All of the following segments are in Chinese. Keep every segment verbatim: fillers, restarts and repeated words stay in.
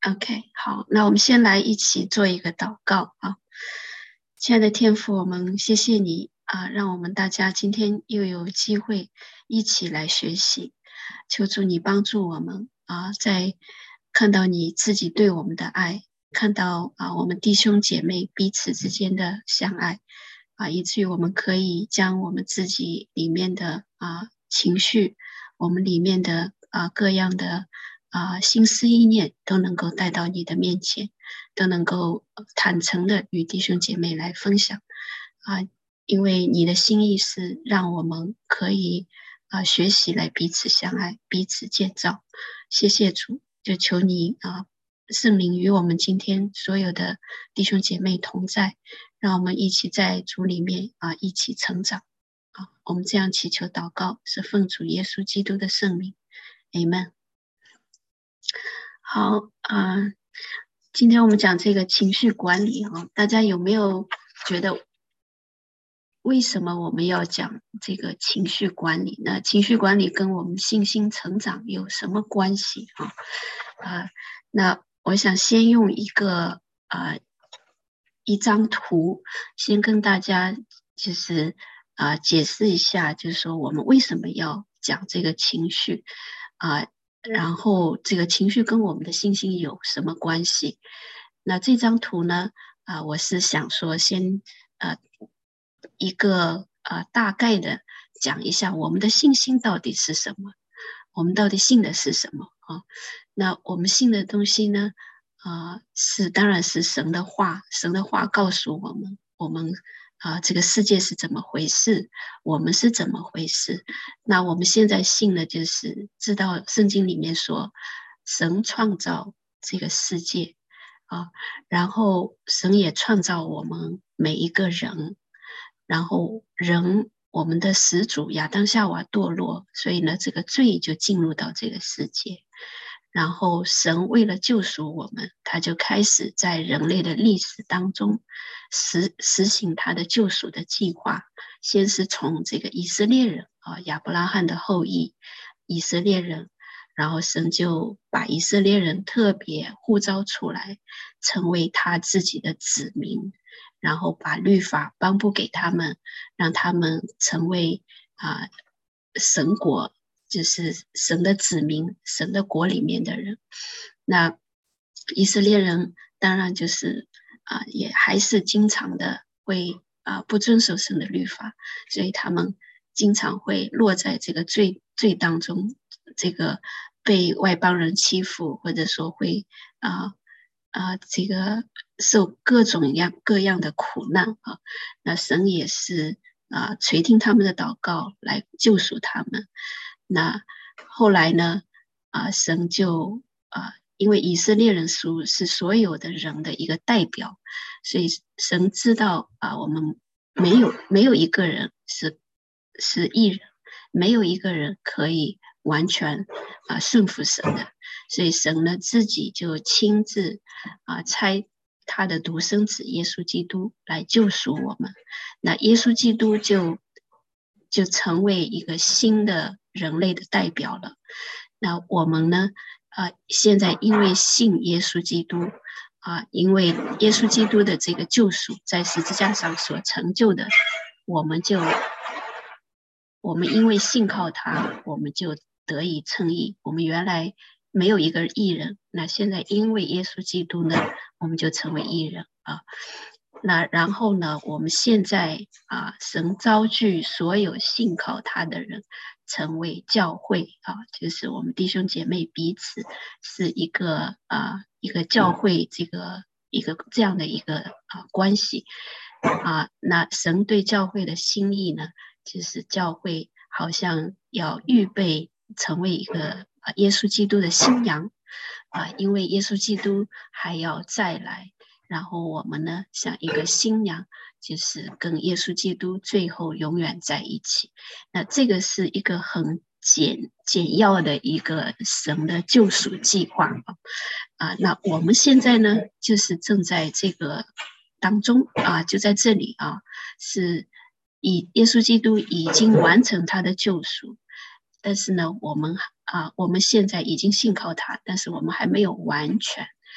OK， 好，那我们先来一起做一个祷告啊。亲爱的天父，我们谢谢你啊，让我们大家今天又有机会一起来学习，求主你帮助我们啊，在看到你自己对我们的爱，看到啊我们弟兄姐妹彼此之间的相爱啊，以至于我们可以将我们自己里面的啊情绪，我们里面的啊各样的啊心思意念都能够带到你的面前，都能够坦诚的与弟兄姐妹来分享啊，因为你的心意是让我们可以啊学习来彼此相爱，彼此建造。谢谢主，就求你啊圣灵与我们今天所有的弟兄姐妹同在，让我们一起在主里面啊一起成长啊。我们这样祈求祷告，是奉主耶稣基督的圣名 Amen。 好啊、呃，今天我们讲这个情绪管理啊，大家有没有觉得为什么我们要讲这个情绪管理呢？情绪管理跟我们信心成长有什么关系啊？啊，那我想先用一个啊一张图，先跟大家就是啊解释一下，就是说我们为什么要讲这个情绪啊，然后这个情绪跟我们的信心有什么关系？那这张图呢，啊，我是想说先呃一个呃大概的讲一下我们的信心到底是什么，我们到底信的是什么啊？那我们信的东西呢，啊、呃、是当然是神的话，神的话告诉我们，我们啊、呃、这个世界是怎么回事，我们是怎么回事。那我们现在信的就是知道圣经里面说，神创造这个世界啊，然后神也创造我们每一个人，然后人我们的始祖亚当夏娃堕落，所以呢这个罪就进入到这个世界，然后神为了救赎我们，他就开始在人类的历史当中实实行他的救赎的计划，先是从这个以色列人啊，亚伯拉罕的后裔以色列人，然后神就把以色列人特别呼召出来，成为他自己的子民，然后把律法颁布给他们，让他们成为啊、呃、神国，就是神的子民，神的国里面的人。那以色列人当然就是啊、呃，也还是经常的会啊、呃、不遵守神的律法，所以他们经常会落在这个罪罪当中，这个被外邦人欺负，或者说会啊啊、呃、这个受各种样各样的苦难啊。那神也是啊、呃、垂听他们的祷告来救赎他们。那后来呢啊、呃、神就啊、呃因为以色列人属是所有的人的一个代表，所以神知道啊，我们没有没有一个人是是义人，没有一个人可以完全啊顺服神的，所以神呢自己就亲自啊差他的独生子耶稣基督来救赎我们。那耶稣基督就就成为一个新的人类的代表了。那我们呢？啊、呃，现在因为信耶稣基督啊、呃，因为耶稣基督的这个救赎在十字架上所成就的，我们就我们因为信靠他，我们就得以称义。我们原来没有一个义人，那现在因为耶稣基督呢，我们就成为义人啊。那然后呢，我们现在啊，神召聚所有信靠他的人，成为教会啊，就是我们弟兄姐妹彼此是一个啊一个教会，这个一个这样的一个啊关系啊。那神对教会的心意呢，就是教会好像要预备成为一个啊耶稣基督的新娘啊，因为耶稣基督还要再来。然后我们呢，像一个新娘，就是跟耶稣基督最后永远在一起。那这个是一个很简简要的一个神的救赎计划啊。那我们现在呢，就是正在这个当中啊，就在这里啊，是以耶稣基督已经完成他的救赎，但是呢，我们啊，我们现在已经信靠他，但是我们还没有完全。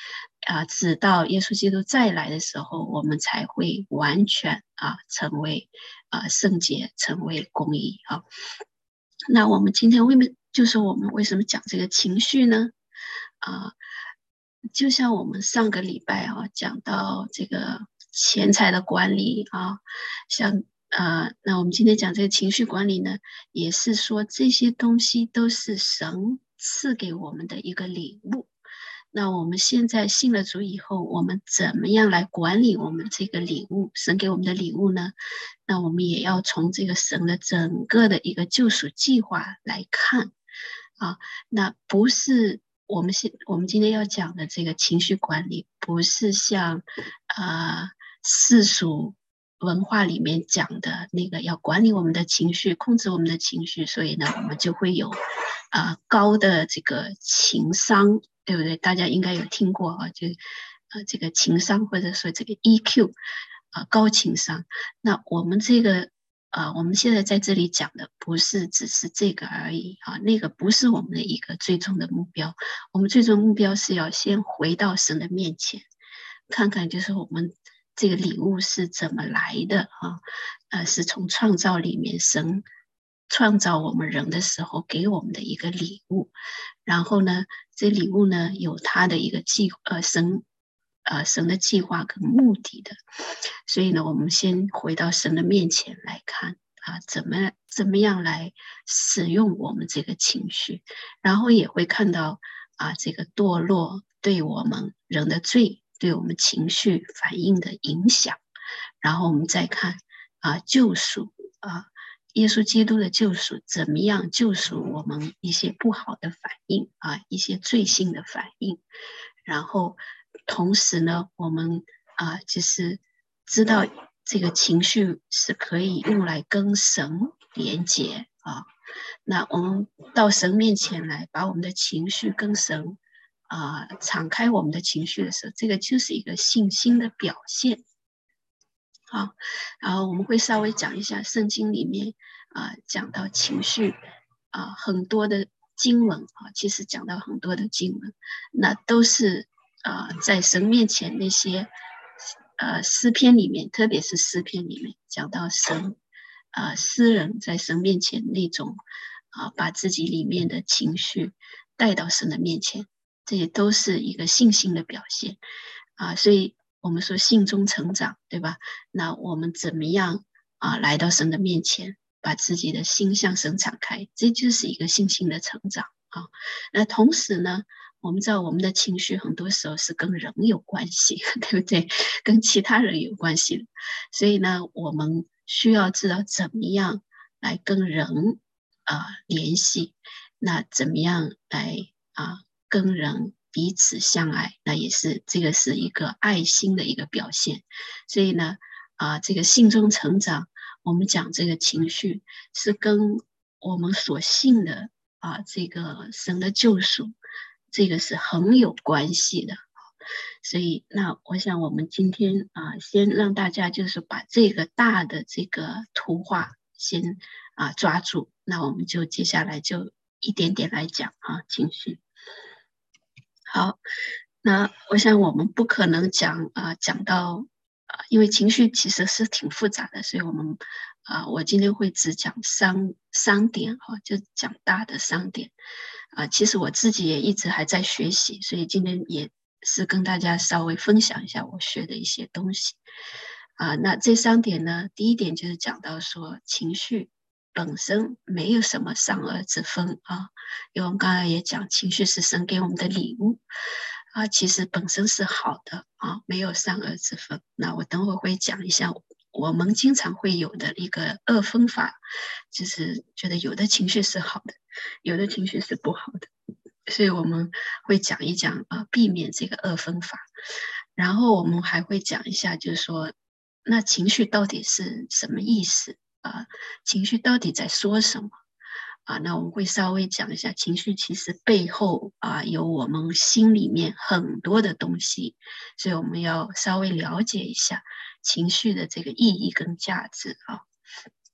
啊，直到耶稣基督再来的时候，我们才会完全啊成为啊圣洁，成为公义啊。那我们今天为什么就是我们为什么讲这个情绪呢？啊，就像我们上个礼拜啊讲到这个钱财的管理啊，像啊，那我们今天讲这个情绪管理呢，也是说这些东西都是神赐给我们的一个礼物。那我们现在信了主以后，我们怎么样来管理我们这个礼物，神给我们的礼物呢？那我们也要从这个神的整个的一个救赎计划来看啊。那不是我们现我们今天要讲的这个情绪管理，不是像啊世俗文化里面讲的那个要管理我们的情绪，控制我们的情绪，所以呢，我们就会有啊、呃、高的这个情商，对不对？大家应该有听过啊，就呃这个情商或者说这个 E Q 啊、呃、高情商。那我们这个啊、呃、我们现在在这里讲的不是只是这个而已啊，那个不是我们的一个最终的目标。我们最终目标是要先回到神的面前，看看就是我们这个礼物是怎么来的啊？呃，是从创造里面神创造我们人的时候给我们的一个礼物，然后呢，这礼物呢有它的一个计呃神呃神的计划跟目的的，所以呢，我们先回到神的面前来看啊，怎么怎么样来使用我们这个情绪，然后也会看到啊这个堕落对我们人的罪对我们情绪反应的影响，然后我们再看啊救赎啊耶稣基督的救赎怎么样救赎我们一些不好的反应啊一些罪性的反应，然后同时呢我们啊就是知道这个情绪是可以用来跟神连结啊，那我们到神面前来把我们的情绪跟神啊、呃，敞开我们的情绪的时候，这个就是一个信心的表现。好，然后我们会稍微讲一下圣经里面啊、呃，讲到情绪啊、呃，很多的经文啊，其实讲到很多的经文，那都是啊、呃，在神面前那些呃诗篇里面，特别是诗篇里面讲到神啊、呃，诗人在神面前那种啊、呃，把自己里面的情绪带到神的面前。这也都是一个信心的表现啊，所以我们说信中成长，对吧？那我们怎么样啊来到神的面前，把自己的心向神敞开，这就是一个信心的成长啊。那同时呢，我们知道我们的情绪很多时候是跟人有关系，对不对？跟其他人有关系的，所以呢，我们需要知道怎么样来跟人啊联系，那怎么样来啊？跟人彼此相爱，那也是这个是一个爱心的一个表现。所以呢，啊，这个信中成长，我们讲这个情绪是跟我们所信的啊这个神的救赎，这个是很有关系的。所以，那我想我们今天啊，先让大家就是把这个大的这个图画先啊抓住，那我们就接下来就一点点来讲啊情绪。好，那我想我们不可能讲啊、呃、讲到啊、呃，因为情绪其实是挺复杂的，所以我们啊、呃，我今天会只讲三三点哈、哦，就讲大的三点啊、呃。其实我自己也一直还在学习，所以今天也是跟大家稍微分享一下我学的一些东西啊、呃。那这三点呢，第一点就是讲到说情绪本身没有什么善恶之分啊，因为我们刚才也讲，情绪是神给我们的礼物啊，其实本身是好的啊，没有善恶之分。那我等会会讲一下，我们经常会有的一个二分法，就是觉得有的情绪是好的，有的情绪是不好的，所以我们会讲一讲啊，避免这个二分法。然后我们还会讲一下，就是说，那情绪到底是什么意思？啊，情绪到底在说什么啊？那我们会稍微讲一下，情绪其实背后啊有我们心里面很多的东西，所以我们要稍微了解一下情绪的这个意义跟价值啊。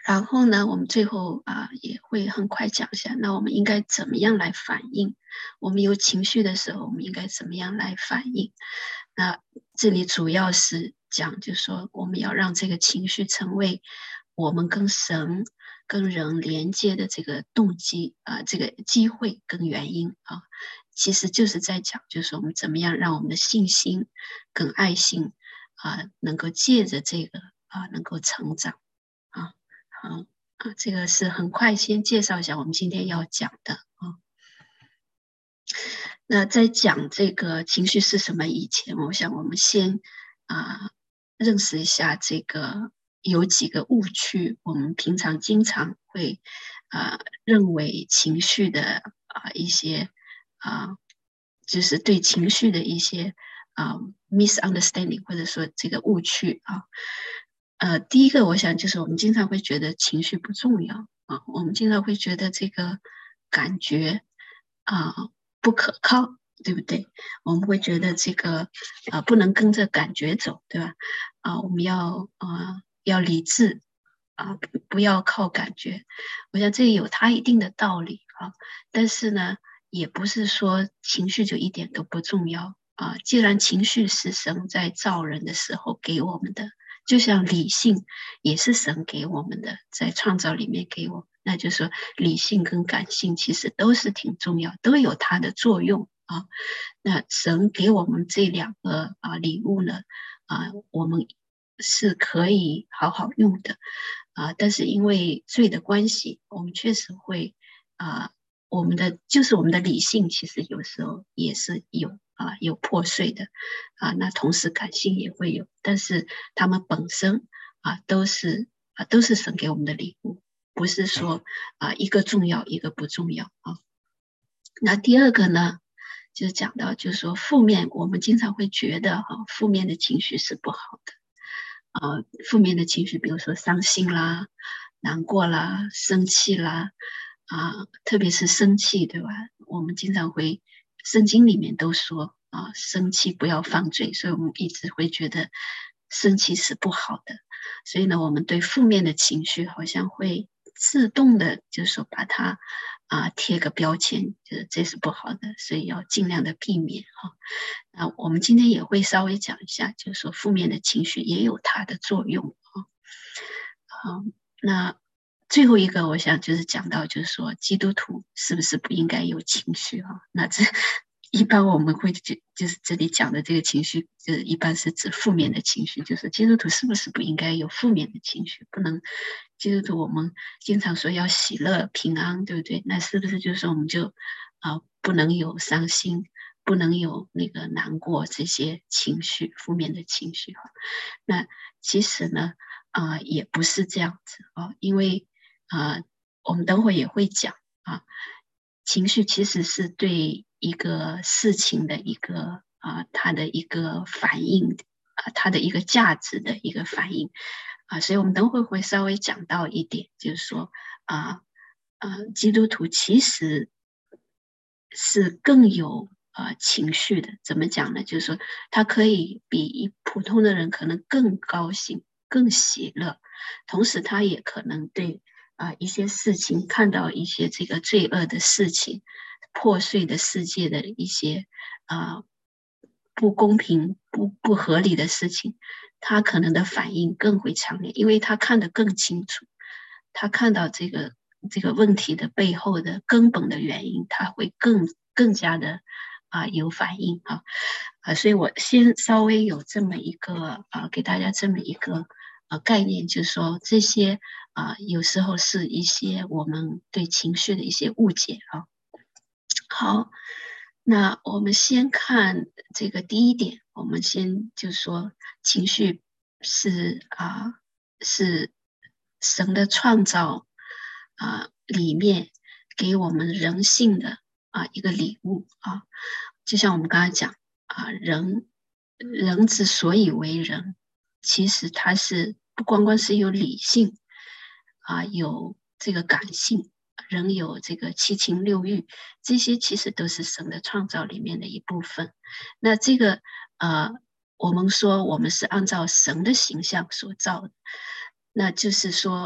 然后呢，我们最后啊、也会很快讲一下，那我们应该怎么样来反应？我们有情绪的时候，我们应该怎么样来反应？那这里主要是讲，就是说我们要让这个情绪成为我们跟神、跟人连接的这个动机啊、这个机会跟原因啊，其实就是在讲，就是说我们怎么样让我们的信心跟爱心啊，能够借着这个啊，能够成长啊。好啊，这个是很快先介绍一下我们今天要讲的啊。那在讲这个情绪是什么以前，我想我们先啊认识一下这个有几个误区，我们平常经常会啊认为情绪的啊一些啊就是对情绪的一些啊 misunderstanding 或者说这个误区啊。呃，第一个我想就是我们经常会觉得情绪不重要啊，我们经常会觉得这个感觉啊不可靠，对不对？我们会觉得这个啊不能跟着感觉走，对吧？啊，我们要啊要理智啊，不不要靠感觉。我想这有它一定的道理啊，但是呢，也不是说情绪就一点都不重要啊。既然情绪是神在造人的时候给我们的。就像理性也是神给我们的，在创造里面给我们，那就是说理性跟感性其实都是挺重要，都有它的作用啊。那神给我们这两个啊礼物呢，啊，我们是可以好好用的啊，但是因为罪的关系，我们确实会啊，我们的就是我们的理性其实有时候也是有啊有破碎的啊，那同时感性也会有，但是他们本身啊都是啊都是神给我们的礼物，不是说啊一个重要一个不重要啊。那第二个呢，就是讲到就是说负面，我们经常会觉得哈、啊，负面的情绪是不好的。呃，负面的情绪，比如说伤心啦、难过啦、生气啦，啊，特别是生气，对吧？我们经常会，圣经里面都说啊，生气不要犯罪，所以我们一直会觉得生气是不好的。所以呢，我们对负面的情绪好像会自动的，就是说把它啊贴个标签，就是这是不好的，所以要尽量的避免哈。那我们今天也会稍微讲一下，就是说负面的情绪也有它的作用啊。好，那最后一个我想就是讲到，就是说基督徒是不是不应该有情绪啊？那这一般我们会就就是这里讲的这个情绪，就是一般是指负面的情绪，就是基督徒是不是不应该有负面的情绪？不能基督徒我们经常说要喜乐平安，对不对？那是不是就是说我们就啊、呃、不能有伤心？不能有那个难过这些情绪，负面的情绪哈。那其实呢，啊、呃，也不是这样子啊、哦，因为啊、呃，我们等会也会讲啊，情绪其实是对一个事情的一个啊、呃，它的一个反应啊、呃，它的一个价值的一个反应啊、呃，所以我们等会会稍微讲到一点，就是说啊啊、呃呃，基督徒其实是更有呃情绪的，怎么讲呢？就是说，他可以比普通的人可能更高兴、更喜乐，同时他也可能对啊、呃、一些事情看到一些这个罪恶的事情、破碎的世界的一些啊、呃、不公平、不不合理的事情，他可能的反应更会强烈，因为他看得更清楚，他看到这个。这个问题的背后的根本的原因，他会更更加的啊、呃、有反应啊啊，所以我先稍微有这么一个啊、呃，给大家这么一个呃概念，就是说这些啊、呃、有时候是一些我们对情绪的一些误解啊。好，那我们先看这个第一点，我们先就说情绪是啊、呃、是神的创造啊、里面给我们人性的啊、一个礼物啊，就像我们刚才讲啊、人人之所以为人，其实他是不光光是有理性啊、有这个感性。人有这个七情六欲，这些其实都是神的创造里面的一部分。那这个呃，我们说我们是按照神的形象所造的，那就是说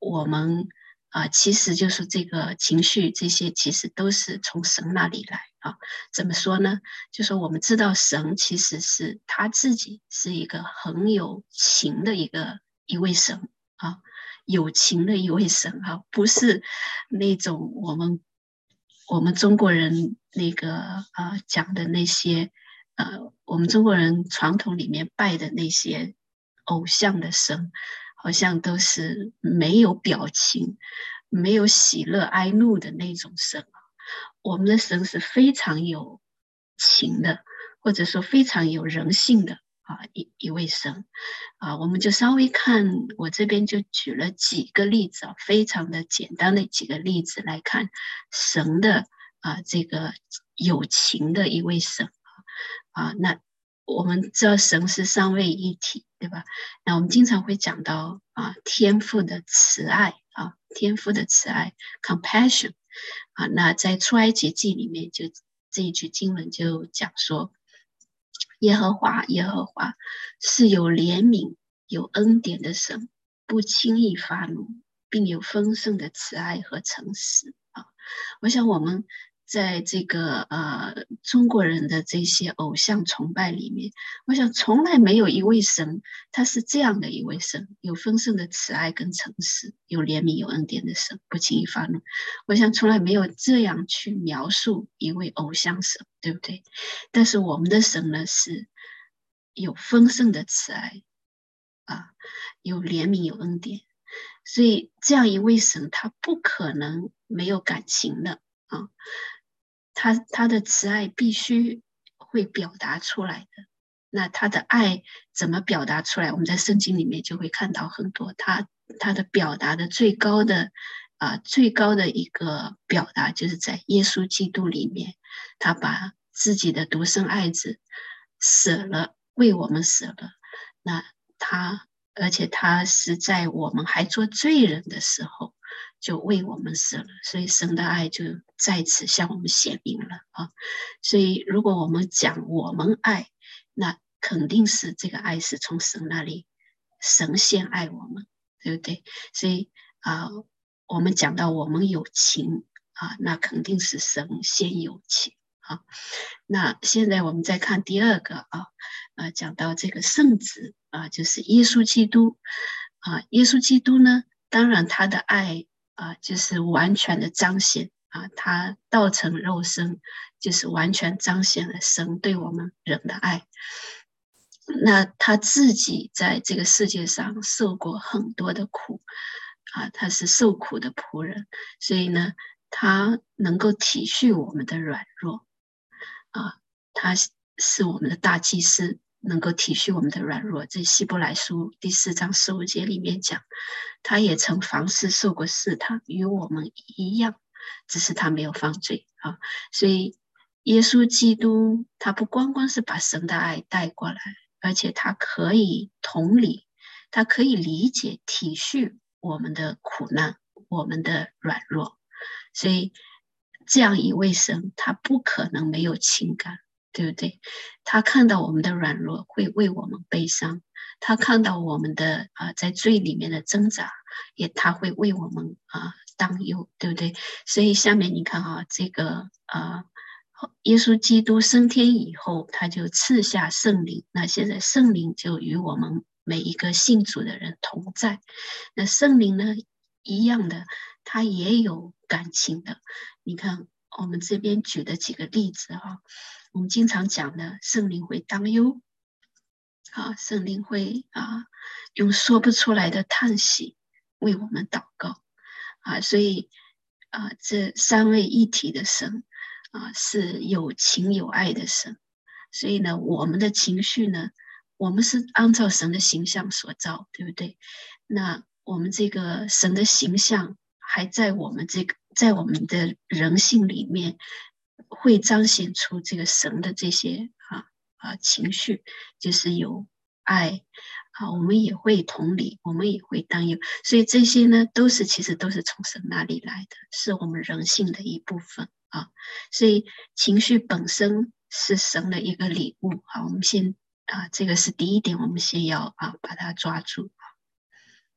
我们啊、呃，其实就是这个情绪，这些其实都是从神那里来啊。怎么说呢？就说我们知道神其实是他自己是一个很有情的一个一位神啊，有情的一位神啊，不是那种我们我们中国人那个啊、呃、讲的那些呃，我们中国人传统里面拜的那些偶像的神。好像都是没有表情、没有喜乐哀怒的那种神。我们的神是非常有情的，或者说非常有人性的啊一一位神啊。我们就稍微看，我这边就举了几个例子啊，非常的简单的几个例子来看神的啊这个有情的一位神啊。啊那我们知道神是三位一体，对吧？那我们经常会讲到啊，天父的慈爱啊，天父的慈爱 compassion 啊。那在出埃及记里面就这一句经文就讲说，耶和华耶和华是有怜悯有恩典的神，不轻易发怒，并有丰盛的慈爱和诚实啊。我想我们在这个呃中国人的这些偶像崇拜里面，我想从来没有一位神他是这样的一位神，有丰盛的慈爱跟诚实，有怜悯有恩典的神，不轻易发怒。我想从来没有这样去描述一位偶像神，对不对？但是我们的神呢，是有丰盛的慈爱啊，有怜悯有恩典，所以这样一位神他不可能没有感情的啊，他他的慈爱必须会表达出来的。那他的爱怎么表达出来？我们在圣经里面就会看到很多他他的表达的最高的啊、呃、最高的一个表达，就是在耶稣基督里面，他把自己的独生爱子舍了，为我们舍了。那他而且他是在我们还做罪人的时候就为我们死了，所以神的爱就在此向我们显明了啊。所以如果我们讲我们爱，那肯定是这个爱是从神那里，神先爱我们，对不对？所以啊、呃，我们讲到我们有情啊，那肯定是神先有情啊。那现在我们再看第二个啊，呃，讲到这个圣子啊，就是耶稣基督啊，耶稣基督呢，当然他的爱啊，就是完全的彰显啊，他道成肉身，就是完全彰显了神对我们人的爱。那他自己在这个世界上受过很多的苦啊，他是受苦的仆人，所以呢，他能够体恤我们的软弱啊，他是我们的大祭司，能够体恤我们的软弱。在希伯来书第四章十五节里面讲，他也曾凡事受过试探，与我们一样，只是他没有犯罪啊。所以耶稣基督他不光光是把神的爱带过来，而且他可以同理，他可以理解体恤我们的苦难，我们的软弱。所以这样一位神，他不可能没有情感，对不对？他看到我们的软弱，会为我们悲伤；他看到我们的啊、呃、在罪里面的挣扎，也他会为我们啊、呃、担忧，对不对？所以下面你看哈、啊，这个啊、呃，耶稣基督升天以后，他就赐下圣灵，那现在圣灵就与我们每一个信主的人同在。那圣灵呢，一样的，他也有感情的。你看我们这边举的几个例子哈，我们经常讲的圣灵会担忧啊，圣灵会啊用说不出来的叹息为我们祷告啊，所以啊这三位一体的神啊是有情有爱的神，所以呢我们的情绪呢，我们是按照神的形象所造，对不对？那我们这个神的形象还在我们这个在我们的人性里面，会彰显出这个神的这些啊啊情绪，就是有爱啊，我们也会同理，我们也会担忧，所以这些呢，都是其实都是从神那里来的，是我们人性的一部分啊。所以情绪本身是神的一个礼物啊，我们先啊，这个是第一点，我们先要啊把它抓住。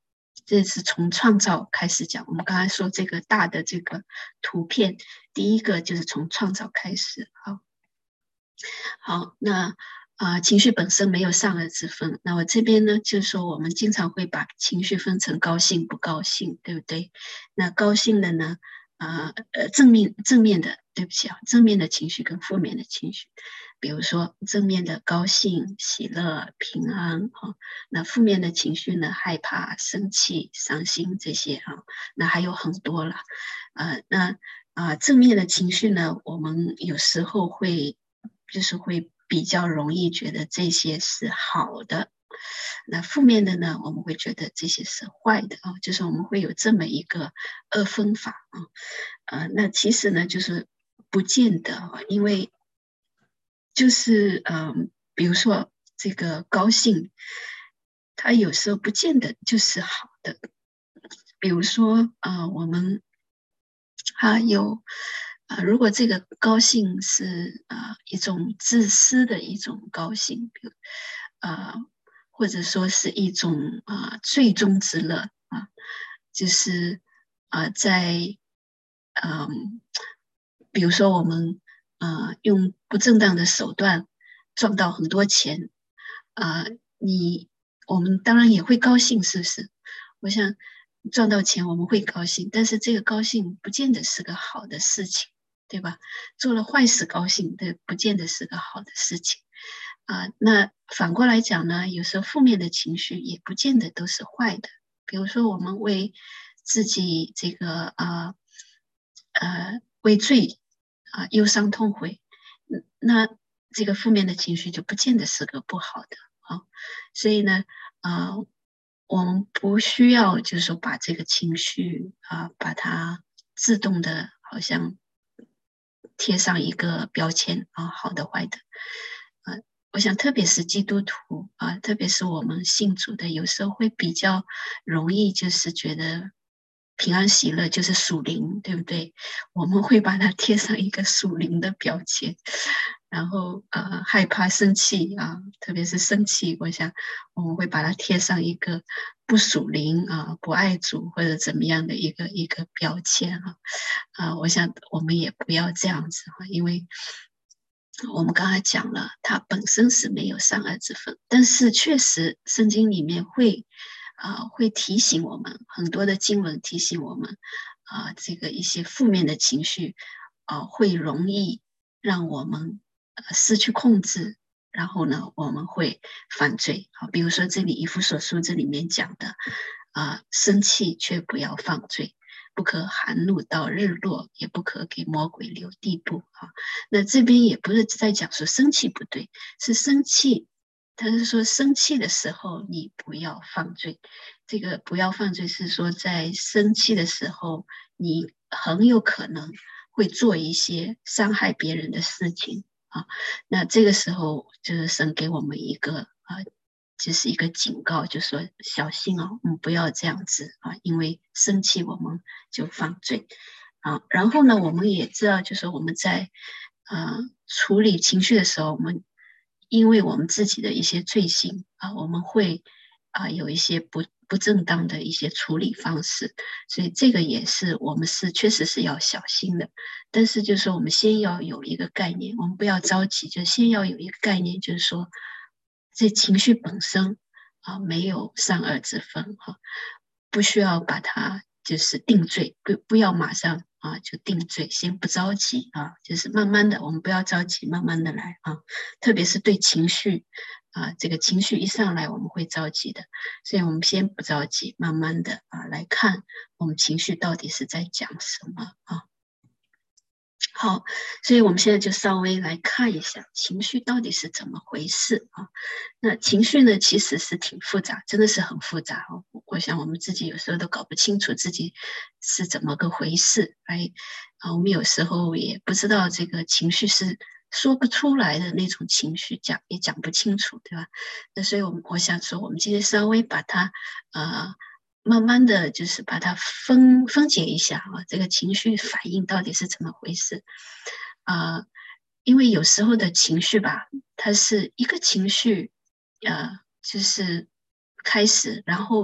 这是从创造开始讲。我们刚才说这个大的这个图片，第一个就是从创造开始。好，好，那啊、呃，情绪本身没有善恶之分。那我这边呢，就是说我们经常会把情绪分成高兴、不高兴，对不对？那高兴的呢，啊呃，正面正面的，对不起啊，正面的情绪跟负面的情绪。比如说正面的高兴、喜乐、平安啊，那负面的情绪呢，害怕、生气、伤心这些啊，那还有很多了。呃，那啊、呃，正面的情绪呢，我们有时候会就是会比较容易觉得这些是好的，那负面的呢，我们会觉得这些是坏的啊，就是我们会有这么一个二分法啊。呃，那其实呢，就是不见得啊，因为就是嗯、呃，比如说这个高兴，它有时候不见得就是好的。比如说啊、呃，我们还有啊、呃，如果这个高兴是啊、呃、一种自私的一种高兴，比如啊、呃，或者说是一种啊、呃、最终之乐啊，就是啊、呃、在嗯、呃，比如说我们啊、呃、用不正当的手段赚到很多钱啊、呃，你我们当然也会高兴，是不是？我想赚到钱我们会高兴，但是这个高兴不见得是个好的事情，对吧？做了坏事高兴，这不见得是个好的事情啊、呃。那反过来讲呢，有时候负面的情绪也不见得都是坏的。比如说，我们为自己这个啊呃，呃为罪啊、呃、忧伤痛悔，那这个负面的情绪就不见得是个不好的啊。所以呢，啊、呃。我们不需要就是说把这个情绪啊，把它自动的好像贴上一个标签啊，好的坏的。呃，我想特别是基督徒啊，特别是我们信主的，有时候会比较容易就是觉得平安喜乐就是属灵，对不对？我们会把它贴上一个属灵的标签。然后呃害怕生气啊，特别是生气，我想我们会把它贴上一个不属灵啊、不爱主或者怎么样的一个一个标签哈啊，啊，我想我们也不要这样子哈，因为我们刚才讲了，它本身是没有善恶之分，但是确实圣经里面会啊、呃、会提醒我们很多的经文提醒我们啊、呃、这个一些负面的情绪啊、呃、会容易让我们呃失去控制，然后呢我们会犯罪啊，比如说这里以弗所书这里面讲的啊、呃、生气却不要犯罪。不可含怒到日落，也不可给魔鬼留地步啊。那这边也不是在讲说生气不对，是生气，他是说生气的时候你不要犯罪。这个不要犯罪是说在生气的时候，你很有可能会做一些伤害别人的事情啊。那这个时候就是神给我们一个啊。就是一个警告，就说小心哦，我们不要这样子啊，因为生气我们就犯罪啊。然后呢，我们也知道，就是我们在呃处理情绪的时候，我们因为我们自己的一些罪行啊，我们会啊有一些不不正当的一些处理方式，所以这个也是我们是确实是要小心的。但是就是说，我们先要有一个概念，我们不要着急，就先要有一个概念，就是说。这情绪本身啊，没有善恶之分哈，不需要把它就是定罪，不不要马上啊就定罪，先不着急啊，就是慢慢的，我们不要着急，慢慢的来啊，特别是对情绪啊，这个情绪一上来我们会着急的，所以我们先不着急，慢慢的啊来看我们情绪到底是在讲什么啊。好，所以我们现在就稍微来看一下情绪到底是怎么回事啊？那情绪呢，其实是挺复杂，真的是很复杂哦。我想我们自己有时候都搞不清楚自己是怎么个回事，哎，啊，我们有时候也不知道这个情绪是说不出来的那种情绪，讲也讲不清楚，对吧？那所以我们我想说，我们今天稍微把它呃。慢慢的就是把它分分解一下啊，这个情绪反应到底是怎么回事啊、呃？因为有时候的情绪吧，它是一个情绪，呃，就是开始，然后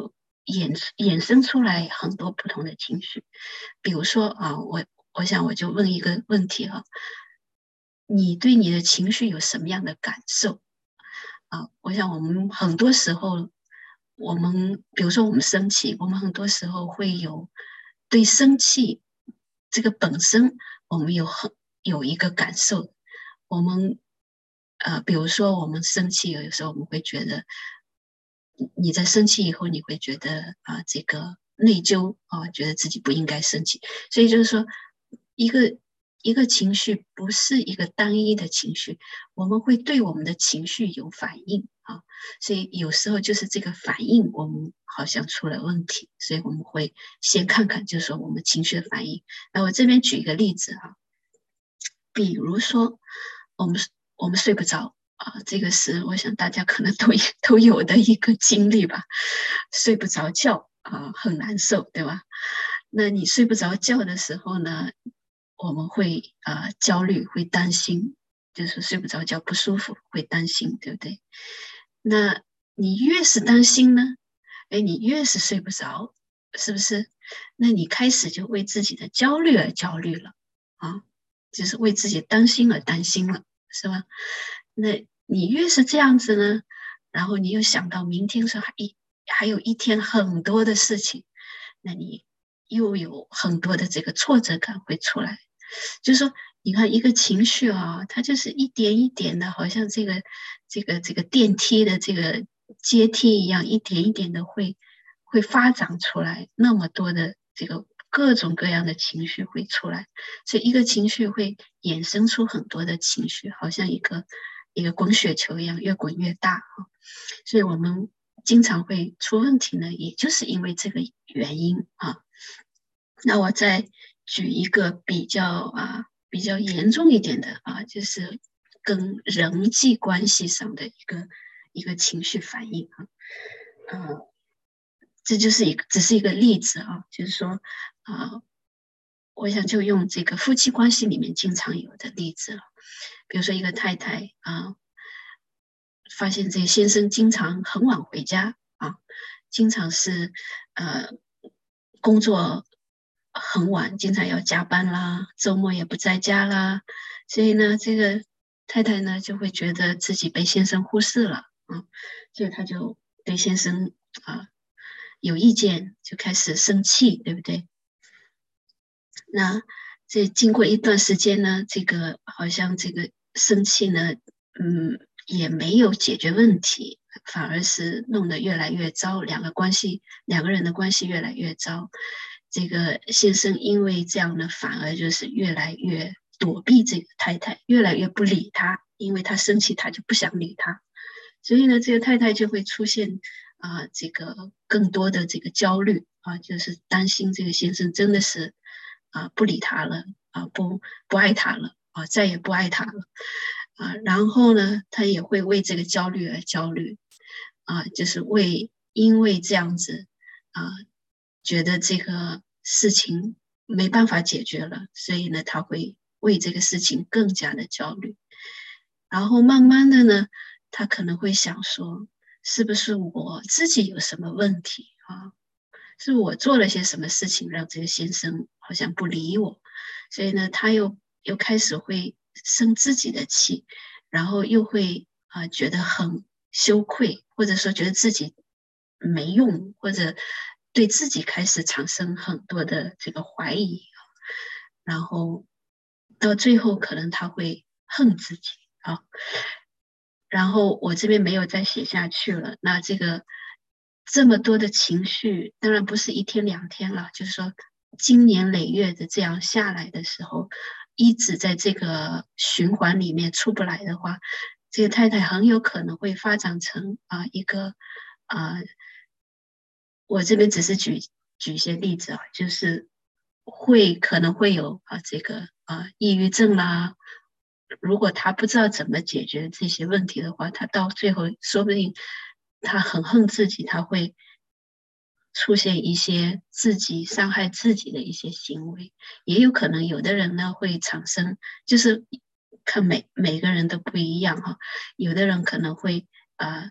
衍衍生出来很多不同的情绪。比如说啊，我我想我就问一个问题哈，你对你的情绪有什么样的感受啊？我想我们很多时候，我们比如说我们生气，我们很多时候会有对生气这个本身，我们有很有一个感受。我们呃，比如说我们生气，有的时候我们会觉得，你在生气以后，你会觉得啊，这个内疚啊，觉得自己不应该生气。所以就是说，一个一个情绪不是一个单一的情绪，我们会对我们的情绪有反应啊。所以有时候就是这个反应，我们好像出了问题，所以我们会先看看，就是说我们情绪的反应。那我这边举一个例子哈，比如说我们我们睡不着。啊，这个是我想大家可能都都有的一个经历吧，睡不着觉啊，很难受，对吧？那你睡不着觉的时候呢，我们会啊、呃、焦虑，会担心，就是睡不着觉不舒服，会担心，对不对？那你越是担心呢，哎，你越是睡不着，是不是？那你开始就为自己的焦虑而焦虑了啊，就是为自己担心而担心了，是吧？那你越是这样子呢，然后你又想到明天说还一还有一天很多的事情，那你又有很多的这个挫折感会出来。就是说，你看一个情绪啊，它就是一点一点的，好像这个这个这个电梯的这个阶梯一样，一点一点的会会发展出来，那么多的这个各种各样的情绪会出来，所以一个情绪会衍生出很多的情绪，好像一个一个滚雪球一样，越滚越大啊。所以我们经常会出问题呢，也就是因为这个原因啊。那我再举一个比较啊比较严重一点的啊，就是跟人际关系上的一个一个情绪反应啊，呃，这就是一个只是一个例子啊，就是说啊，我想就用这个夫妻关系里面经常有的例子了，比如说一个太太啊，发现这个先生经常很晚回家啊，经常是呃工作很晚，经常要加班啦，周末也不在家啦，所以呢，这个太太呢就会觉得自己被先生忽视了啊，所以她就对先生啊有意见，就开始生气，对不对？那这经过一段时间呢，这个好像这个生气呢，嗯，也没有解决问题，反而是弄得越来越糟，两个关系，两个人的关系越来越糟。这个先生因为这样呢，反而就是越来越躲避这个太太，越来越不理他，因为他生气，他就不想理他。所以呢，这个太太就会出现啊、呃这个更多的这个焦虑啊，就是担心这个先生真的是啊、不理他了啊，不不爱他了啊，再也不爱他了啊。然后呢，他也会为这个焦虑而焦虑啊，就是为因为这样子啊，觉得这个事情没办法解决了，所以呢，他会为这个事情更加的焦虑。然后慢慢的呢，他可能会想说，是不是我自己有什么问题啊？是我做了些什么事情让这个先生好像不理我？所以呢，他又又开始会生自己的气，然后又会啊、呃觉得很羞愧，或者说觉得自己没用，或者对自己开始产生很多的这个怀疑，然后到最后可能他会恨自己啊。然后我这边没有再写下去了。那这个这么多的情绪，当然不是一天两天了，就是说经年累月的这样下来的时候，一直在这个循环里面出不来的话，这个太太很有可能会发展成啊、一个啊、我这边只是举举一些例子啊，就是会可能会有啊这个啊抑郁症啦。如果他不知道怎么解决这些问题的话，他到最后说不定他很恨自己，他会出现一些自己伤害自己的一些行为。也有可能有的人呢会产生，就是看每每个人都不一样哈，有的人可能会啊、呃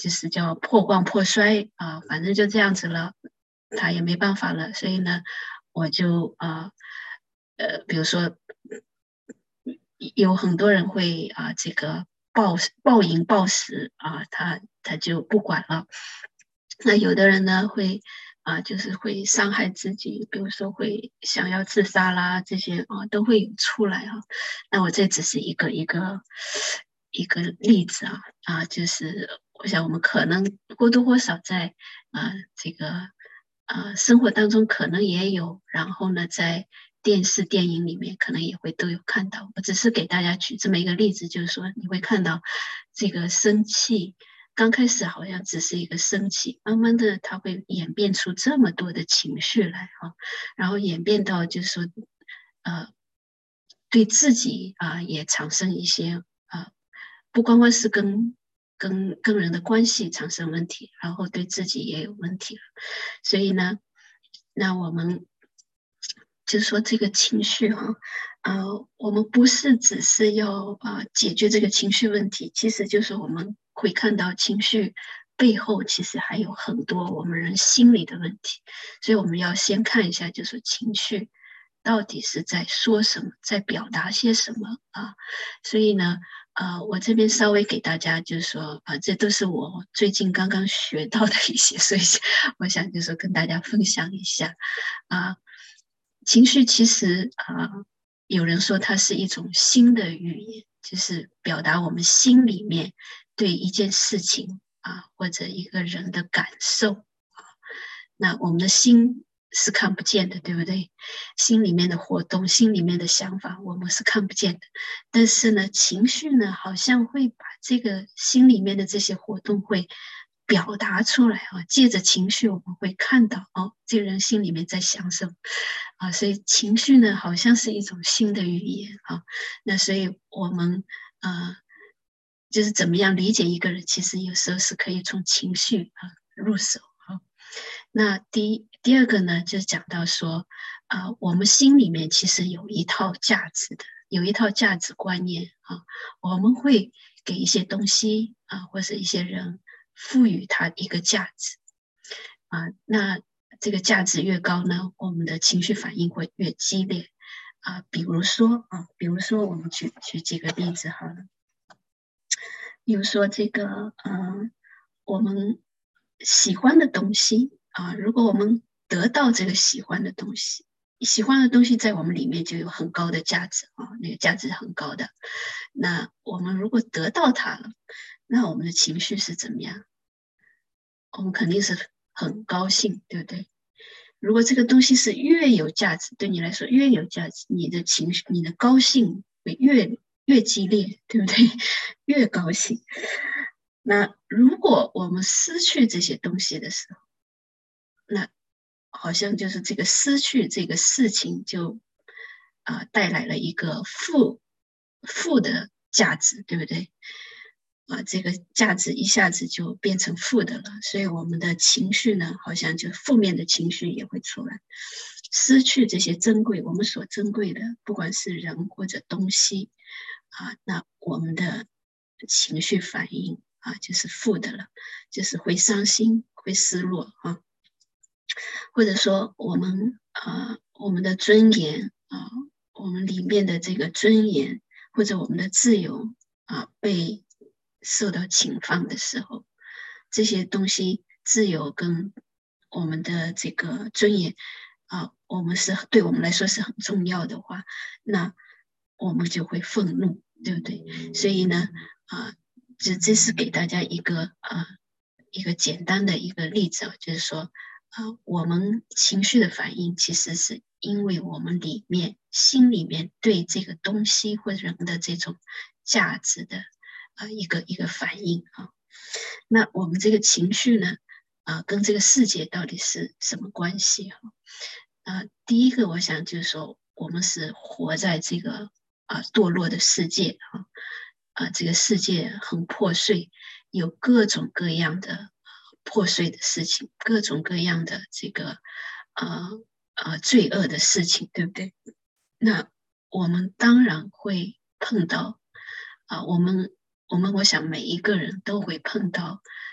就是叫破罐破摔啊，反正就这样子了，他也没办法了，所以呢，我就啊呃，比如说有很多人会啊这个暴暴饮暴食啊，他他就不管了。那有的人呢会啊，就是会伤害自己，比如说会想要自杀啦，这些啊都会有出来啊。那我这只是一个一个一个例子啊啊，就是我想我们可能或多或少在啊这个啊生活当中可能也有，然后呢在电视电影里面可能也会都有看到。我只是给大家举这么一个例子，就是说你会看到这个生气。刚开始好像只是一个生气，慢慢的它会演变出这么多的情绪来哈，然后演变到就是说，呃，对自己啊也产生一些啊，不光光是跟跟跟人的关系产生问题，然后对自己也有问题了。所以呢，那我们就是说这个情绪哈，呃，我们不是只是要啊、呃、解决这个情绪问题，其实就是我们会看到情绪背后其实还有很多我们人心理的问题，所以我们要先看一下，就是情绪到底是在说什么，在表达些什么啊？所以呢，呃，我这边稍微给大家就是说，啊、呃，这都是我最近刚刚学到的一些，所以我想就是说跟大家分享一下啊。情绪其实啊、呃，有人说它是一种新的语言，就是表达我们心里面对一件事情啊或者一个人的感受啊。那我们的心是看不见的，对不对？心里面的活动，心里面的想法，我们是看不见的。但是呢，情绪呢，好像会把这个心里面的这些活动会表达出来啊。借着情绪，我们会看到哦，这个人心里面在想什么啊。所以情绪呢，好像是一种新的语言啊。那所以我们呃，就是怎么样理解一个人，其实有时候是可以从情绪啊入手啊。那第一第二个呢，就是讲到说，啊、呃，我们心里面其实有一套价值的，有一套价值观念啊，我们会给一些东西啊，或者一些人赋予它一个价值啊，那这个价值越高呢，我们的情绪反应会越激烈啊。比如说啊，比如说我们举举几个例子好了，比如说这个，呃，我们喜欢的东西啊，如果我们得到这个喜欢的东西，喜欢的东西在我们里面就有很高的价值啊，那个价值很高的。那我们如果得到它了，那我们的情绪是怎么样？我们肯定是很高兴，对不对？如果这个东西是越有价值，对你来说越有价值，你的情绪、你的高兴会越越激烈，对不对？越高兴。那如果我们失去这些东西的时候，那好像就是这个失去这个事情就啊、呃带来了一个负负的价值，对不对？啊，这个价值一下子就变成负的了，所以我们的情绪呢，好像就负面的情绪也会出来，失去这些珍贵，我们所珍贵的，不管是人或者东西啊，那我们的情绪反应啊，就是负的了，就是会伤心，会失落啊，或者说我们啊，我们的尊严啊，我们里面的这个尊严或者我们的自由啊，被受到侵犯的时候，这些东西，自由跟我们的这个尊严啊，我们是对我们来说是很重要的话，那我们就会愤怒，对不对？所以呢，啊，这这是给大家一个啊一个简单的一个例子啊，就是说。啊，我们情绪的反应其实是因为我们里面心里面对这个东西或人的这种价值的啊一个一个反应啊。那我们这个情绪呢，啊，跟这个世界到底是什么关系哈？啊，第一个我想就是说，我们是活在这个啊堕落的世界啊，啊，这个世界很破碎，有各种各样的破碎的事情，各种各样的这个呃呃罪恶的事情，对不对？那我们当然会碰到啊、我们我们我想每一个人都会碰到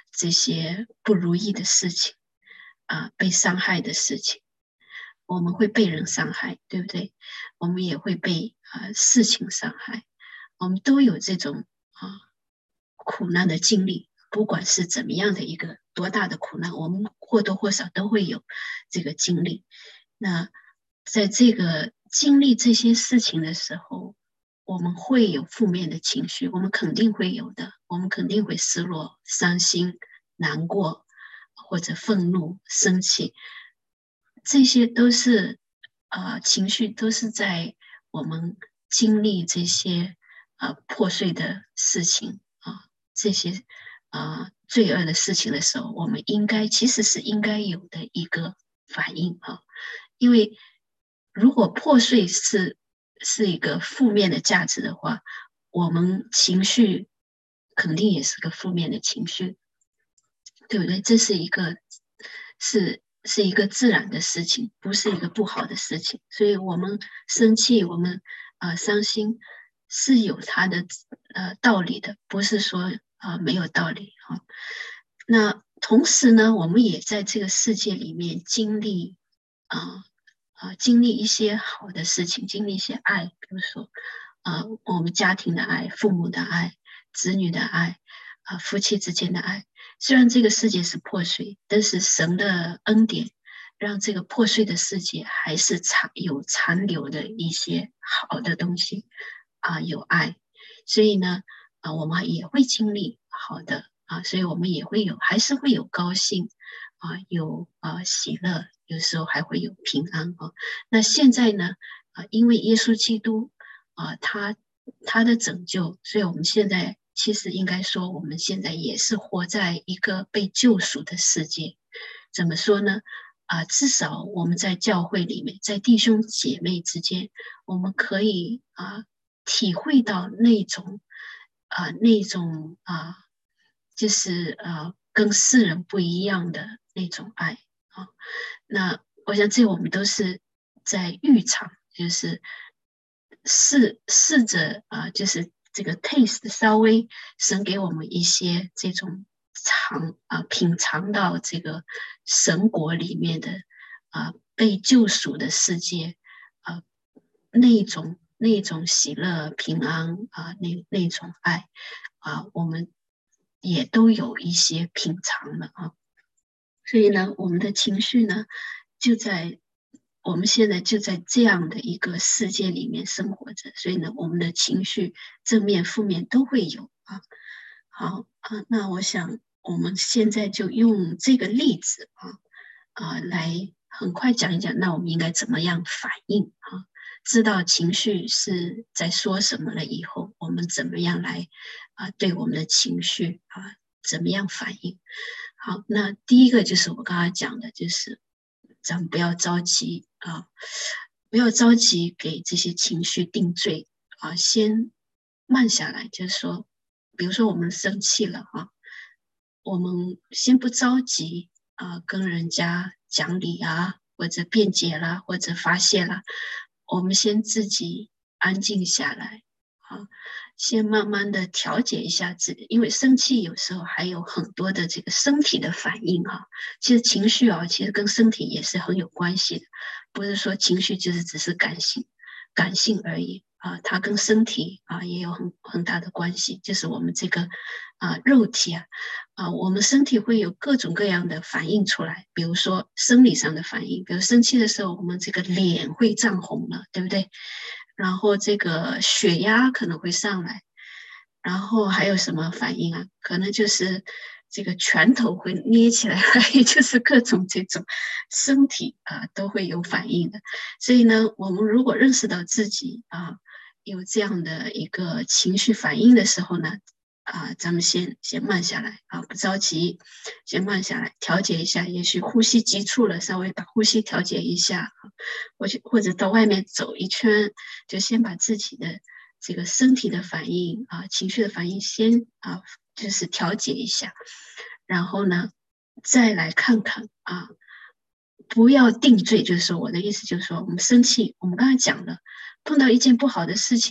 这些不如意的事情啊，被伤害的事情，我们会被人伤害，对不对？我们也会被啊事情伤害，我们都有这种啊苦难的经历，不管是怎么样的一个多大的苦难，我们或多或少都会有这个经历。那在这个经历这些事情的时候，我们会有负面的情绪，我们肯定会有的，我们肯定会失落、伤心、难过，或者愤怒、生气，这些都是呃情绪，都是在我们经历这些呃破碎的事情啊、呃，这些呃罪恶的事情的时候，我们应该其实是应该有的一个反应啊，因为如果破碎是是一个负面的价值的话，我们情绪肯定也是个负面的情绪，对不对？这是一个是是一个自然的事情，不是一个不好的事情。所以我们生气，我们呃伤心是有它的呃道理的，不是说啊、呃、没有道理哈、啊。那同时呢，我们也在这个世界里面经历啊啊、呃、经历一些好的事情，经历一些爱，比如说啊、呃、我们家庭的爱、父母的爱、子女的爱啊、呃、夫妻之间的爱。虽然这个世界是破碎，但是神的恩典让这个破碎的世界还是残有残留的一些好的东西啊、呃，有爱，所以呢啊、呃，我们也会经历好的啊，所以我们也会有，还是会有高兴啊，有啊喜乐，有时候还会有平安啊。那现在呢啊，因为耶稣基督啊，他他的拯救，所以我们现在其实应该说，我们现在也是活在一个被救赎的世界。怎么说呢？啊，至少我们在教会里面，在弟兄姐妹之间，我们可以啊体会到那种啊那种啊，就是啊跟世人不一样的那种爱啊。那我想这我们都是在预尝，就是试试着啊，就是这个 taste 稍微神给我们一些这种尝啊，品尝到这个神国里面的啊被救赎的世界啊那种那种喜乐平安啊那那种爱啊，我们也都有一些品尝了啊。所以呢，我们的情绪呢，就在我们现在就在这样的一个世界里面生活着，所以呢，我们的情绪正面、负面都会有啊。好啊，那我想我们现在就用这个例子啊啊来很快讲一讲，那我们应该怎么样反应啊？知道情绪是在说什么了以后，我们怎么样来啊对我们的情绪啊怎么样反应？好，那第一个就是我刚才讲的，就是咱们不要着急啊，不要着急给这些情绪定罪啊，先慢下来，就是说，比如说我们生气了啊，我们先不着急啊，跟人家讲理啊，或者辩解啦，或者发泄啦，我们先自己安静下来啊。先慢慢的调节一下自己，因为生气有时候还有很多的这个身体的反应啊。其实情绪啊，其实跟身体也是很有关系的，不是说情绪就是只是感性感性而已啊，它跟身体啊也有很很大的关系，就是我们这个啊肉体啊啊，我们身体会有各种各样的反应出来，比如说生理上的反应，比如生气的时候，我们这个脸会涨红了，对不对？然后这个血压可能会上来，然后还有什么反应啊？可能就是这个拳头会捏起来，还有就是各种这种身体啊都会有反应的。所以呢，我们如果认识到自己啊有这样的一个情绪反应的时候呢，啊，咱们先先慢下来啊，不着急，先慢下来，调节一下。也许呼吸急促了，稍微把呼吸调节一下，或者或者到外面走一圈，就先把自己的这个身体的反应啊、情绪的反应先啊，就是调节一下，然后呢，再来看看啊，不要定罪。就是说，我的意思就是说，我们生气，我们刚才讲了，碰到一件不好的事情。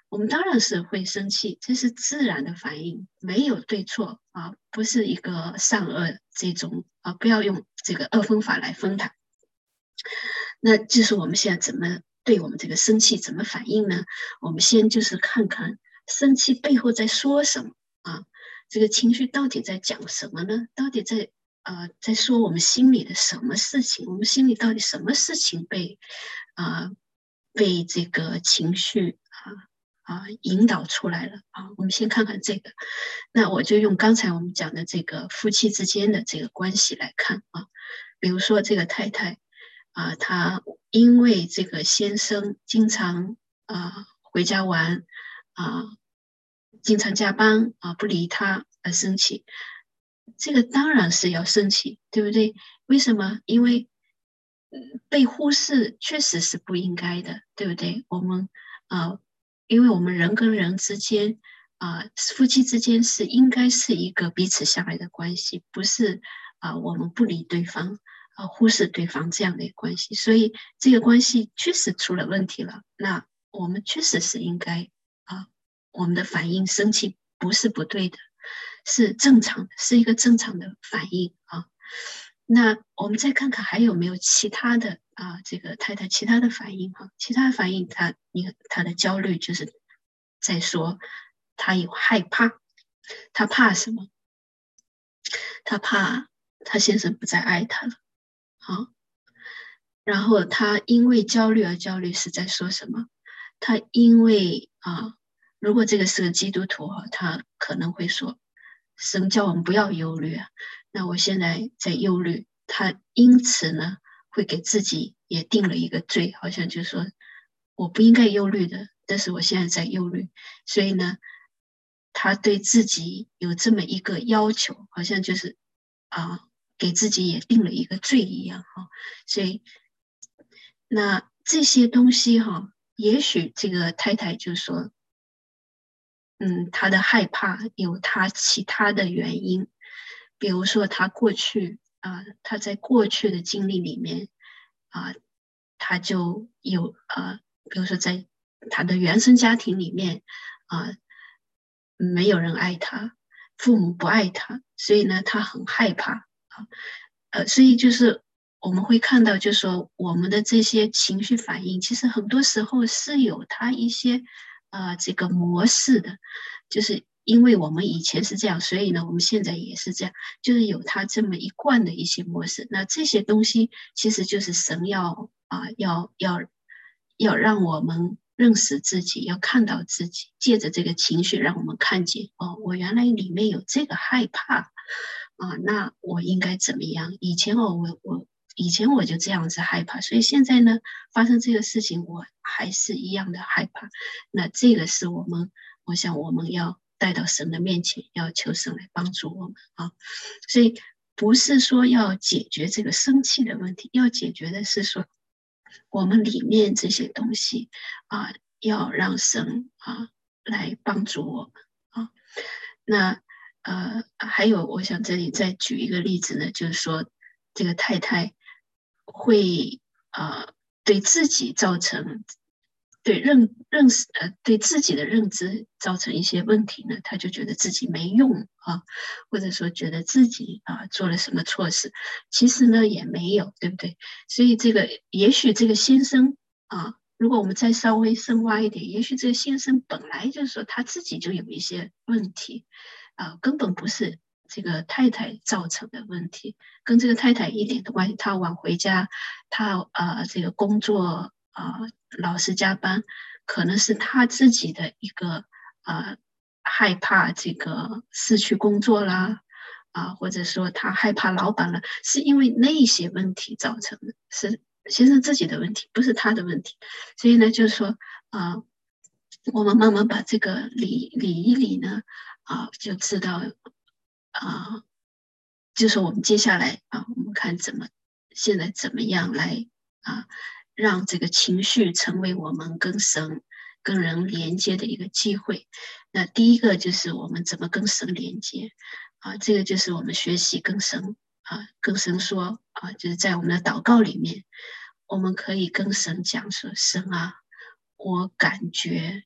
我们当然是会生气，这是自然的反应，没有对错啊，不是一个善恶这种啊，不要用这个二分法来分它。那就是我们现在怎么对我们这个生气怎么反应呢？我们先就是看看生气背后在说什么啊，这个情绪到底在讲什么呢？到底在呃在说我们心里的什么事情？我们心里到底什么事情被啊、呃、被这个情绪啊？啊，引导出来了啊！我们先看看这个，那我就用刚才我们讲的这个夫妻之间的这个关系来看啊，比如说这个太太啊，她因为这个先生经常啊回家玩啊，经常加班啊，不理她而生气，这个当然是要生气，对不对？为什么？因为被忽视确实是不应该的，对不对？我们啊。因为我们人跟人之间啊、呃，夫妻之间是应该是一个彼此相爱的关系，不是啊、呃、我们不理对方啊、呃、忽视对方这样的关系。所以这个关系确实出了问题了，那我们确实是应该啊、呃、我们的反应生气不是不对的，是正常的，是一个正常的反应啊。那我们再看看还有没有其他的啊，这个太太其他的反应哈，其他的反应他你看他的焦虑就是在说他有害怕，他怕什么？他怕他先生不再爱他了啊。然后他因为焦虑而焦虑是在说什么？他因为啊，如果这个是个基督徒哈，他可能会说，神叫我们不要忧虑啊，那我现在在忧虑，他因此呢会给自己也定了一个罪，好像就是说我不应该忧虑的，但是我现在在忧虑，所以呢，他对自己有这么一个要求，好像就是啊，给自己也定了一个罪一样哈，所以。那这些东西哈，也许这个太太就说，嗯，她的害怕有她其他的原因，比如说她过去啊、呃，她在过去的经历里面啊、呃，她就有呃，比如说在她的原生家庭里面啊、呃，没有人爱她，父母不爱她，所以呢，她很害怕啊，呃，所以就是我们会看到，就是说我们的这些情绪反应，其实很多时候是有它一些呃这个模式的，就是因为我们以前是这样，所以呢，我们现在也是这样，就是有它这么一贯的一些模式。那这些东西其实就是神要啊、呃、要要要让我们认识自己，要看到自己，借着这个情绪让我们看见哦，我原来里面有这个害怕。啊，那我应该怎么样？以前哦，我我以前我就这样子害怕，所以现在呢，发生这个事情，我还是一样的害怕。那这个是我们，我想我们要带到神的面前，要求神来帮助我们啊。所以不是说要解决这个生气的问题，要解决的是说我们里面这些东西啊，要让神啊来帮助我们啊。那呃，还有，我想这里再举一个例子呢，就是说，这个太太会呃对自己造成对认认识呃对自己的认知造成一些问题呢，她就觉得自己没用啊，或者说觉得自己啊做了什么错事，其实呢也没有，对不对？所以这个也许这个先生啊。如果我们再稍微深挖一点，也许这个先生本来就是说他自己就有一些问题，啊、呃，根本不是这个太太造成的问题，跟这个太太一点的关系。他晚回家，他呃这个工作啊、呃、老是加班，可能是他自己的一个呃害怕这个失去工作啦。啊，或者说他害怕老板了，是因为那些问题造成的，是先生自己的问题，不是他的问题。所以呢，就是说啊、呃，我们慢慢把这个理理一理呢，啊、呃，就知道啊、呃，就是我们接下来啊、呃，我们看怎么现在怎么样来啊、呃，让这个情绪成为我们跟神、跟人连接的一个机会。那第一个就是我们怎么跟神连接啊、呃，这个就是我们学习跟神啊、呃，跟神说啊、呃，就是在我们的祷告里面，我们可以跟神讲说：神啊，我感觉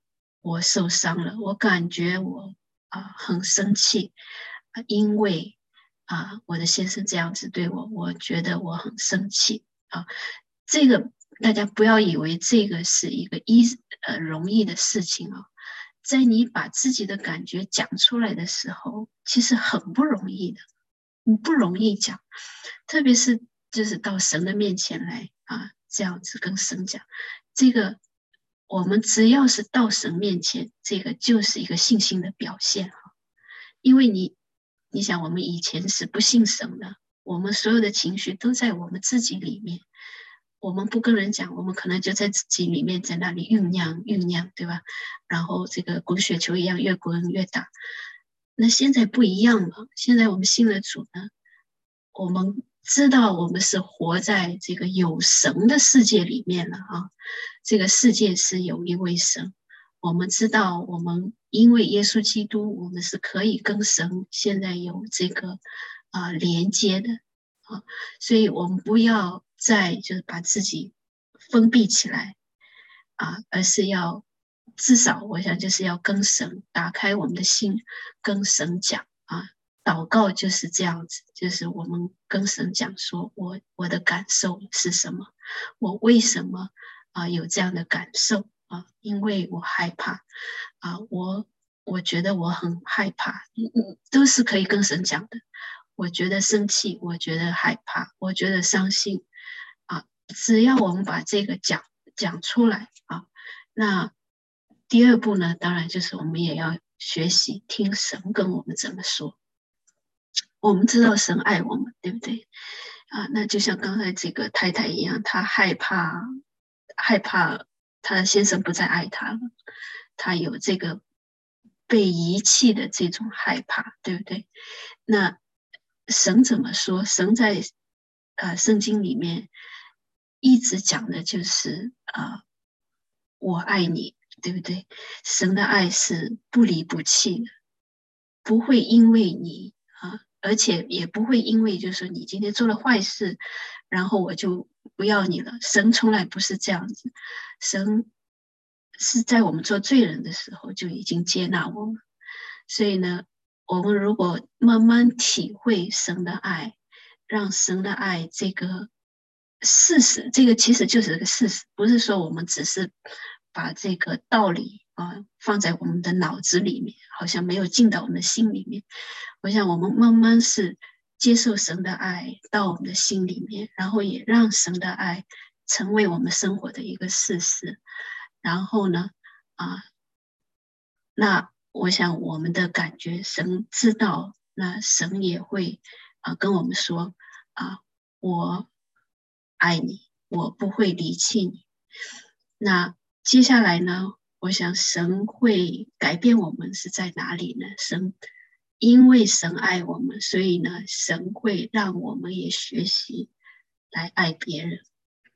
我受伤了，我感觉我啊、呃、很生气，啊、因为啊、我的先生这样子对我，我觉得我很生气啊。这个大家不要以为这个是一个易呃容易的事情啊，在你把自己的感觉讲出来的时候，其实很不容易的，你不容易讲，特别是就是到神的面前来啊，这样子跟神讲，这个我们只要是到神面前，这个就是一个信心的表现哈，因为你你想我们以前是不信神的，我们所有的情绪都在我们自己里面。我们不跟人讲，我们可能就在自己里面在那里酝酿酝酿，对吧？然后这个滚雪球一样越滚越大。那现在不一样了，现在我们信了主呢，我们知道我们是活在这个有神的世界里面了啊。这个世界是有一位神，我们知道我们因为耶稣基督，我们是可以跟神现在有这个啊、呃、连接的啊，所以我们不要再就是把自己封闭起来啊，而是要至少我想就是要跟神打开我们的心，跟神讲啊，祷告就是这样子，就是我们跟神讲说，我我的感受是什么，我为什么啊有这样的感受啊？因为我害怕啊，我我觉得我很害怕，嗯嗯，都是可以跟神讲的。我觉得生气，我觉得害怕，我觉得伤心啊，只要我们把这个讲讲出来啊，那第二步呢，当然就是我们也要学习听神跟我们怎么说。我们知道神爱我们，对不对？啊，那就像刚才这个太太一样，她害怕害怕她的先生不再爱她了，她有这个被遗弃的这种害怕，对不对？那神怎么说？神在呃圣经里面一直讲的就是啊、呃，我爱你，对不对？神的爱是不离不弃的，不会因为你啊，而且也不会因为就是说你今天做了坏事，然后我就不要你了。神从来不是这样子，神是在我们做罪人的时候就已经接纳我们。所以呢，我们如果慢慢体会神的爱，让神的爱这个事实，这个其实就是个事实，不是说我们只是把这个道理啊放在我们的脑子里面，好像没有进到我们的心里面。我想我们慢慢是接受神的爱到我们的心里面，然后也让神的爱成为我们生活的一个事实。然后呢，啊，那我想我们的感觉，神知道，那神也会啊、呃跟我们说啊，我爱你，我不会离弃你。那接下来呢，我想神会改变我们是在哪里呢？神因为神爱我们，所以呢，神会让我们也学习来爱别人，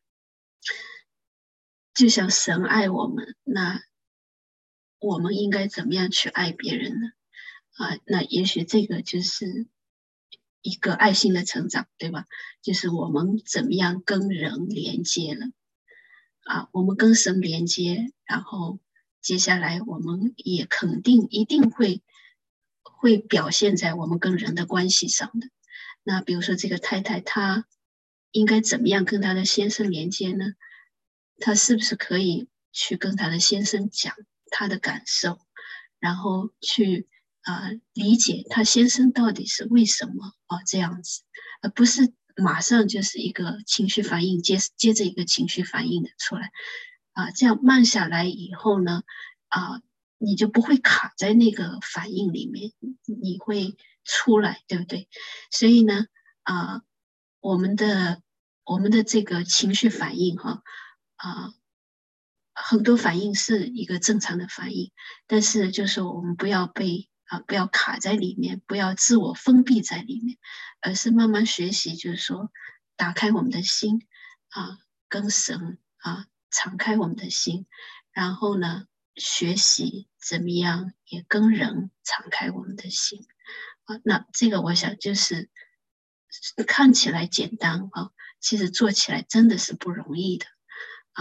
就像神爱我们，那我们应该怎么样去爱别人呢？啊，那也许这个就是一个爱心的成长，对吧？就是我们怎么样跟人连接了啊，我们跟神连接，然后接下来我们也肯定一定会会表现在我们跟人的关系上的。那比如说这个太太，她应该怎么样跟她的先生连接呢？她是不是可以去跟她的先生讲她的感受，然后去啊、呃理解她先生到底是为什么啊这样子，而不是马上就是一个情绪反应接接着一个情绪反应的出来啊，这样慢下来以后呢啊，你就不会卡在那个反应里面，你会出来，对不对？所以呢啊，我们的我们的这个情绪反应哈啊。很多反应是一个正常的反应，但是就是我们不要被啊，不要卡在里面，不要自我封闭在里面，而是慢慢学习，就是说打开我们的心啊，跟神啊敞开我们的心，然后呢，学习怎么样也跟人敞开我们的心啊。那这个我想就是看起来简单啊，其实做起来真的是不容易的。啊，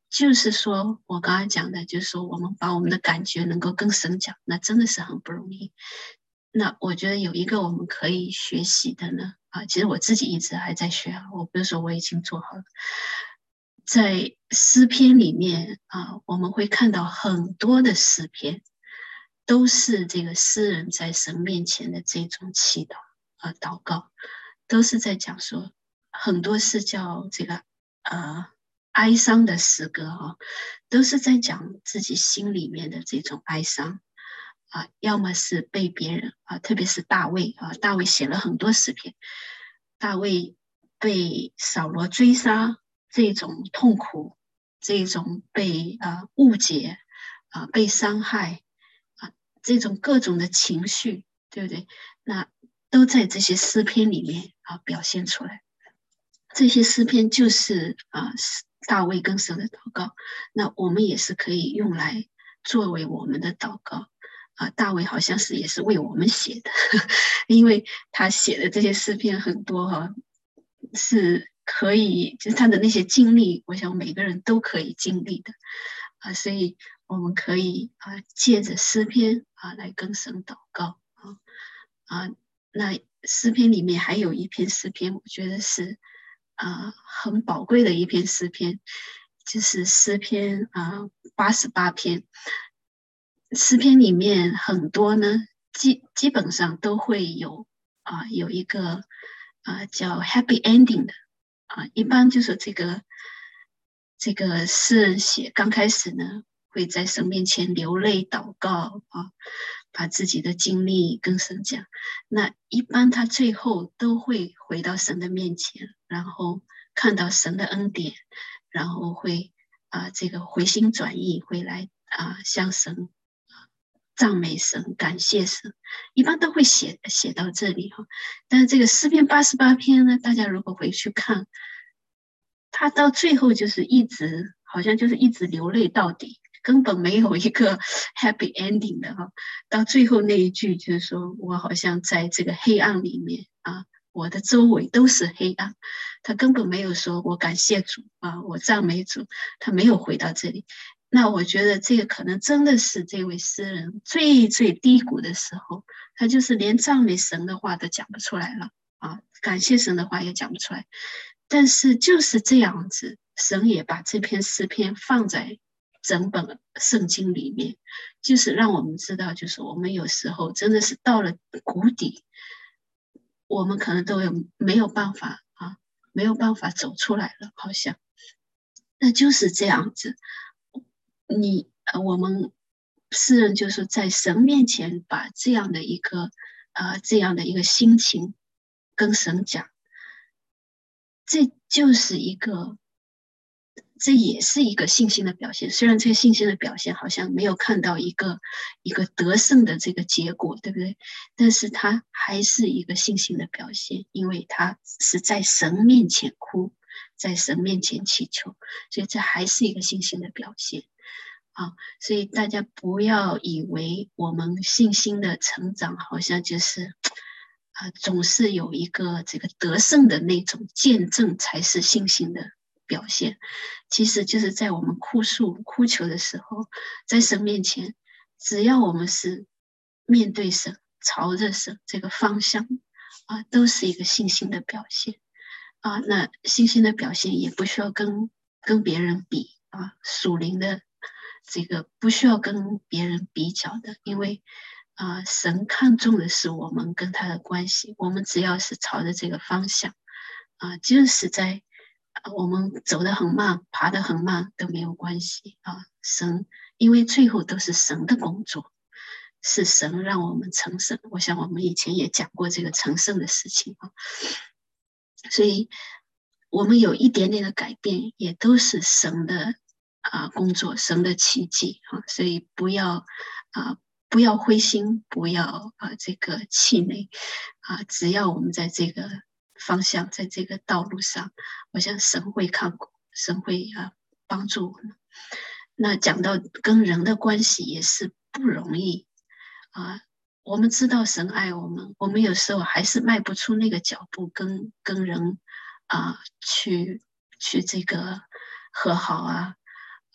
就是说我刚才讲的，就是说我们把我们的感觉能够跟神讲，那真的是很不容易。那我觉得有一个我们可以学习的呢，啊，其实我自己一直还在学啊，我不是说我已经做好了。在诗篇里面啊，我们会看到很多的诗篇，都是这个诗人在神面前的这种祈祷啊、祷告，都是在讲说，很多是叫这个呃哀伤的诗歌哈、哦，都是在讲自己心里面的这种哀伤啊，要么是被别人啊，特别是大卫啊，大卫写了很多诗篇，大卫被扫罗追杀这种痛苦，这种被啊、呃、误解啊、呃、被伤害啊、呃、这种各种的情绪，对不对？那都在这些诗篇里面啊、呃、表现出来。这些诗篇就是啊、呃、大卫跟神的祷告，那我们也是可以用来作为我们的祷告。啊，大卫好像是也是为我们写的，因为他写的这些诗篇很多哈、啊，是可以，就是他的那些经历，我想每个人都可以经历的啊，所以我们可以啊借着诗篇啊来跟神祷告啊啊，那诗篇里面还有一篇诗篇，我觉得是啊很宝贵的一篇诗篇，就是诗篇啊八十八篇。诗篇里面很多呢，基基本上都会有啊、呃、有一个啊、呃、叫 happy ending 的啊、呃，一般就是这个这个诗人写刚开始呢，会在神面前流泪祷告啊，把自己的经历跟神讲。那一般他最后都会回到神的面前，然后看到神的恩典，然后会啊、呃、这个回心转意，回来啊、呃、向神。赞美神，感谢神，一般都会写写到这里哈。但是这个诗篇八十八篇呢，大家如果回去看，他到最后就是一直好像就是一直流泪到底，根本没有一个 happy ending 的哈。到最后那一句就是说我好像在这个黑暗里面啊，我的周围都是黑暗，他根本没有说我感谢主啊，我赞美主，他没有回到这里。那我觉得这个可能真的是这位诗人最最低谷的时候，他就是连赞美神的话都讲不出来了啊，感谢神的话也讲不出来。但是就是这样子，神也把这篇诗篇放在整本圣经里面，就是让我们知道，就是我们有时候真的是到了谷底，我们可能都有没有办法啊，没有办法走出来了，好像那就是这样子。你呃，我们诗人就是在神面前把这样的一个呃这样的一个心情跟神讲，这就是一个，这也是一个信心的表现。虽然这个信心的表现好像没有看到一个一个得胜的这个结果，对不对？但是它还是一个信心的表现，因为他是在神面前哭，在神面前祈求，所以这还是一个信心的表现。啊，所以大家不要以为我们信心的成长好像就是啊，总是有一个这个得胜的那种见证才是信心的表现。其实就是在我们哭诉哭求的时候，在神面前，只要我们是面对神、朝着神这个方向啊，都是一个信心的表现啊。那信心的表现也不需要跟跟别人比啊，属灵的这个不需要跟别人比较的，因为啊、呃，神看重的是我们跟他的关系，我们只要是朝着这个方向啊、呃，就是在、呃、我们走得很慢，爬得很慢都没有关系啊。神，因为最后都是神的工作，是神让我们成圣。我想我们以前也讲过这个成圣的事情啊，所以我们有一点点的改变，也都是神的啊工作，神的奇迹啊，所以不要啊不要灰心，不要啊这个气馁啊，只要我们在这个方向，在这个道路上，我想神会看顾，神会啊帮助我们。那讲到跟人的关系也是不容易啊，我们知道神爱我们，我们有时候还是迈不出那个脚步跟跟人啊去去这个和好啊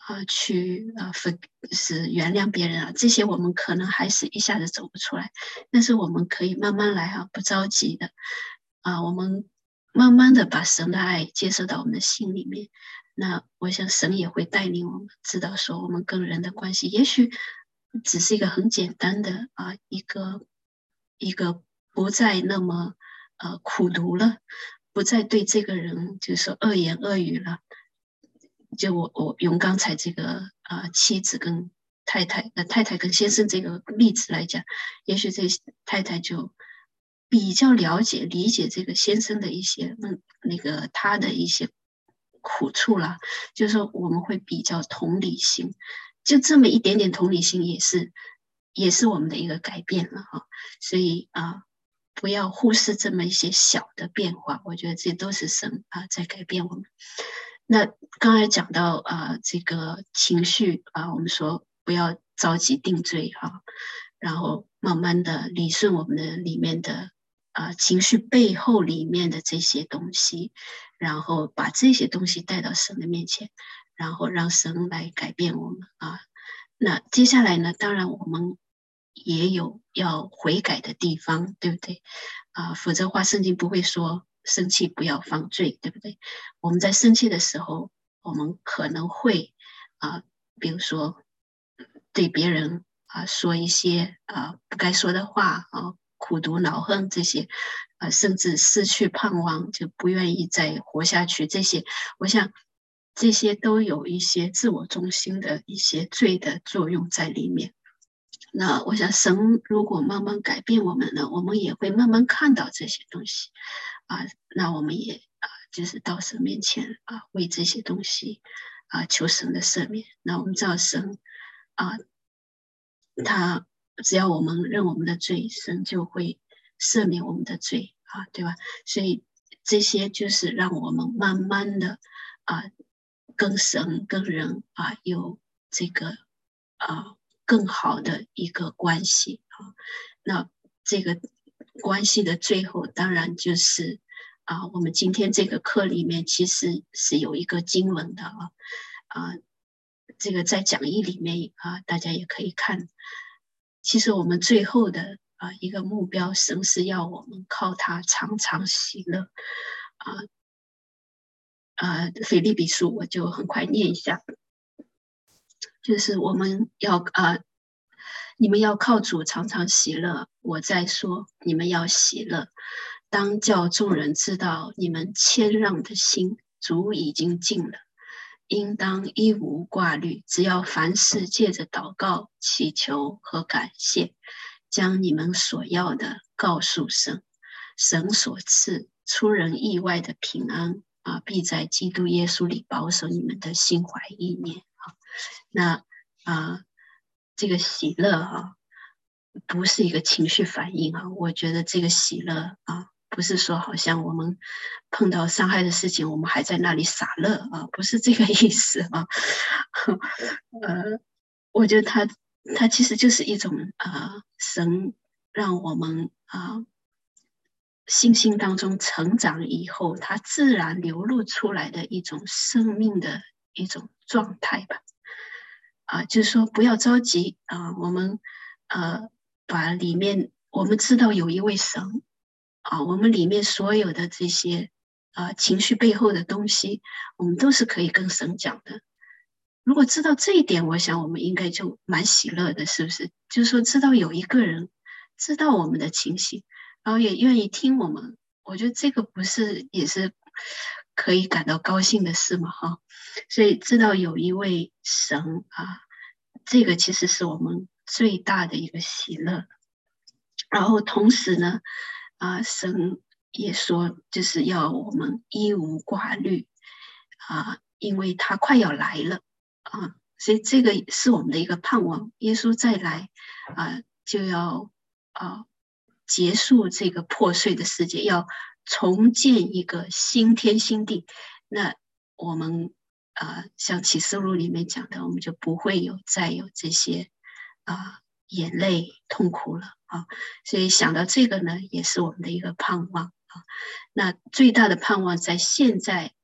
啊，去啊，分是原谅别人啊，这些我们可能还是一下子走不出来，但是我们可以慢慢来啊，不着急的啊，我们慢慢的把神的爱接受到我们的心里面。那我想神也会带领我们知道说我们跟人的关系，也许只是一个很简单的啊，一个一个不再那么呃苦读了，不再对这个人就是说恶言恶语了。就我我用刚才这个啊、呃、妻子跟太太呃太太跟先生这个例子来讲，也许这太太就比较了解理解这个先生的一些嗯那个他的一些苦处啦，就是说我们会比较同理心，就这么一点点同理心也是也是我们的一个改变了哈，所以啊。不要忽视这么一些小的变化，我觉得这都是神啊在改变我们。那刚才讲到啊，这个情绪啊，我们说不要着急定罪哈，然后慢慢的理顺我们的里面的啊情绪背后里面的这些东西，然后把这些东西带到神的面前，然后让神来改变我们啊。那接下来呢，当然我们也有要悔改的地方，对不对？啊，否则的话，圣经不会说生气不要放罪，对不对？我们在生气的时候，我们可能会啊，比如说对别人啊说一些啊不该说的话啊，苦毒恼恨这些，啊，甚至失去盼望，就不愿意再活下去，这些，我想这些都有一些自我中心的一些罪的作用在里面。那我想神如果慢慢改变我们呢，我们也会慢慢看到这些东西啊，那我们也啊就是到神面前啊为这些东西啊求神的赦免。那我们知道神啊他只要我们认我们的罪，神就会赦免我们的罪啊，对吧？所以这些就是让我们慢慢的啊跟神跟人啊有这个啊更好的一个关系啊。那这个关系的最后，当然就是啊，我们今天这个课里面其实是有一个经文的啊啊，这个在讲义里面啊，大家也可以看。其实我们最后的啊一个目标，神是要我们靠他常常喜乐啊啊，腓立比书我就很快念一下。就是我们要啊、呃，你们要靠主常常喜乐。我在说，你们要喜乐，当叫众人知道你们谦让的心，主已经尽了。应当一无挂虑，只要凡事借着祷告、祈求和感谢，将你们所要的告诉神，神所赐出人意外的平安啊，必在基督耶稣里保守你们的心怀意念啊。那啊，这个喜乐啊，不是一个情绪反应啊。我觉得这个喜乐啊，不是说好像我们碰到伤害的事情，我们还在那里傻乐啊，不是这个意思啊。呃，我觉得它它其实就是一种啊，神让我们啊信心当中成长以后，它自然流露出来的一种生命的一种状态吧。啊，就是说不要着急啊，我们呃把里面我们知道有一位神啊，我们里面所有的这些啊情绪背后的东西，我们都是可以跟神讲的。如果知道这一点，我想我们应该就蛮喜乐的，是不是？就是说知道有一个人知道我们的情形，然后也愿意听我们，我觉得这个不是也是可以感到高兴的事嘛，哈。所以知道有一位神啊，这个其实是我们最大的一个喜乐。然后同时呢，啊，神也说就是要我们一无挂虑啊，因为他快要来了啊，所以这个是我们的一个盼望。耶稣再来啊，就要啊结束这个破碎的世界，要重建一个新天新地。那我们啊，像启示录里面讲的，我们就不会有再有这些啊眼泪痛苦了啊。所以想到这个呢，也是我们的一个盼望啊。那最大的盼望在现在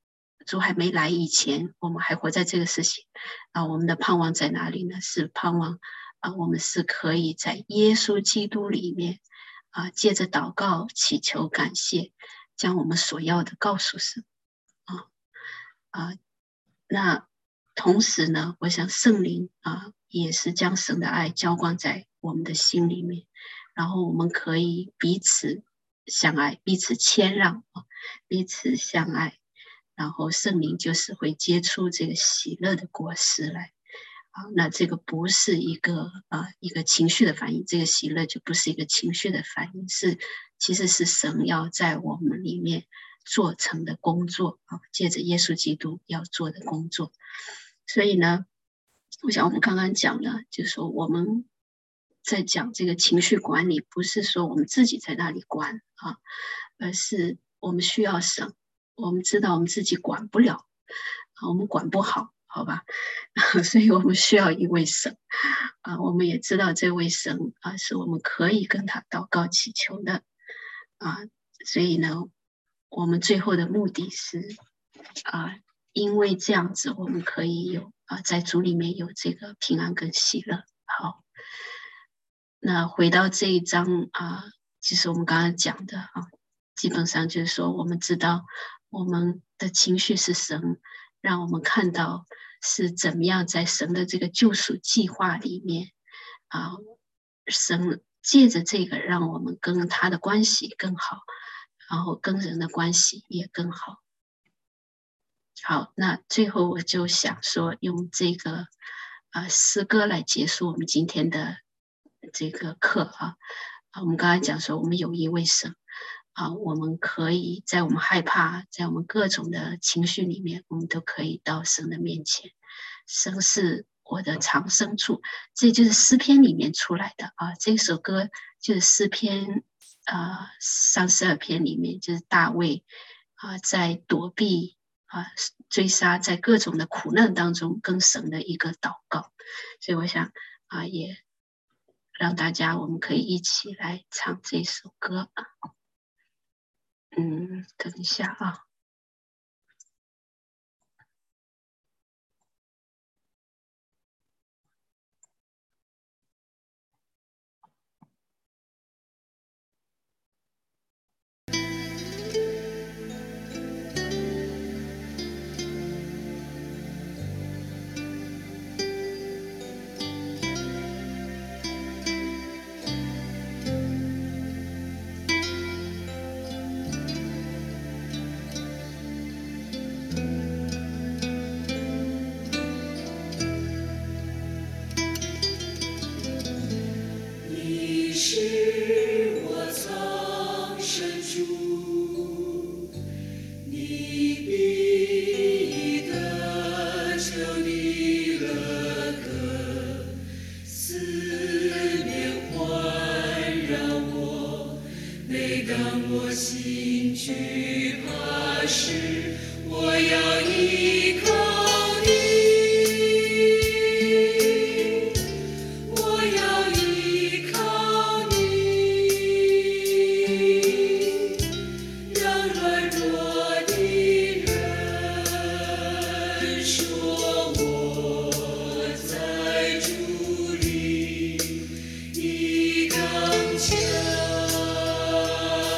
主还没来以前，我们还活在这个世界啊，我们的盼望在哪里呢？是盼望啊，我们是可以在耶稣基督里面啊，借着祷告、祈求、感谢，将我们所要的告诉神啊啊。那同时呢，我想圣灵啊，也是将神的爱浇灌在我们的心里面，然后我们可以彼此相爱，彼此谦让啊，彼此相爱，然后圣灵就是会结出这个喜乐的果实来啊。那这个不是一个啊一个情绪的反应，这个喜乐就不是一个情绪的反应，是其实是神要在我们里面做成的工作啊，借着耶稣基督要做的工作。所以呢，我想我们刚刚讲了，就是说我们在讲这个情绪管理，不是说我们自己在那里管啊，而是我们需要神。我们知道我们自己管不了啊，我们管不好，好吧？所以我们需要一位神啊，我们也知道这位神啊，是我们可以跟他祷告祈求的啊。所以呢，我们最后的目的是啊，因为这样子我们可以有啊，在主里面有这个平安跟喜乐。好，那回到这一章啊，其实我们刚刚讲的啊，基本上就是说我们知道我们的情绪是神让我们看到是怎么样在神的这个救赎计划里面啊，神借着这个让我们跟他的关系更好，然后跟人的关系也更好。好，那最后我就想说用这个啊诗歌来结束我们今天的这个课啊。啊，我们刚才讲说我们有一位神啊，我们可以在我们害怕，在我们各种的情绪里面，我们都可以到神的面前。神是我的藏身处，这就是诗篇里面出来的啊。这首歌就是诗篇啊三十二篇里面，就是大卫啊在躲避啊追杀，在各种的苦难当中跟神的一个祷告。所以我想啊，也让大家我们可以一起来唱这首歌啊。嗯，等一下啊。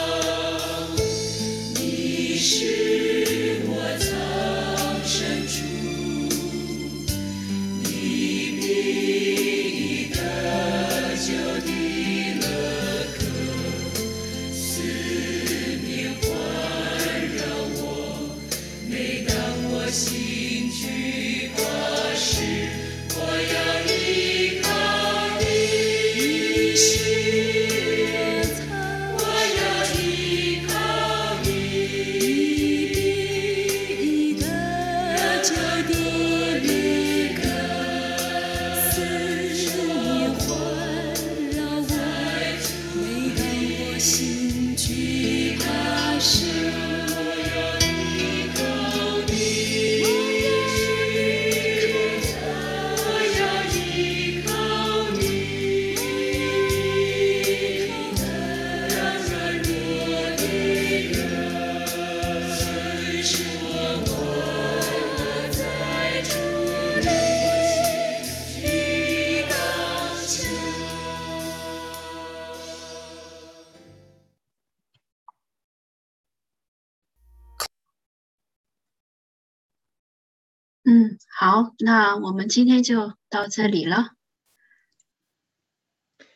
你是我藏身处。 嗯，好，那我们今天就到这里了。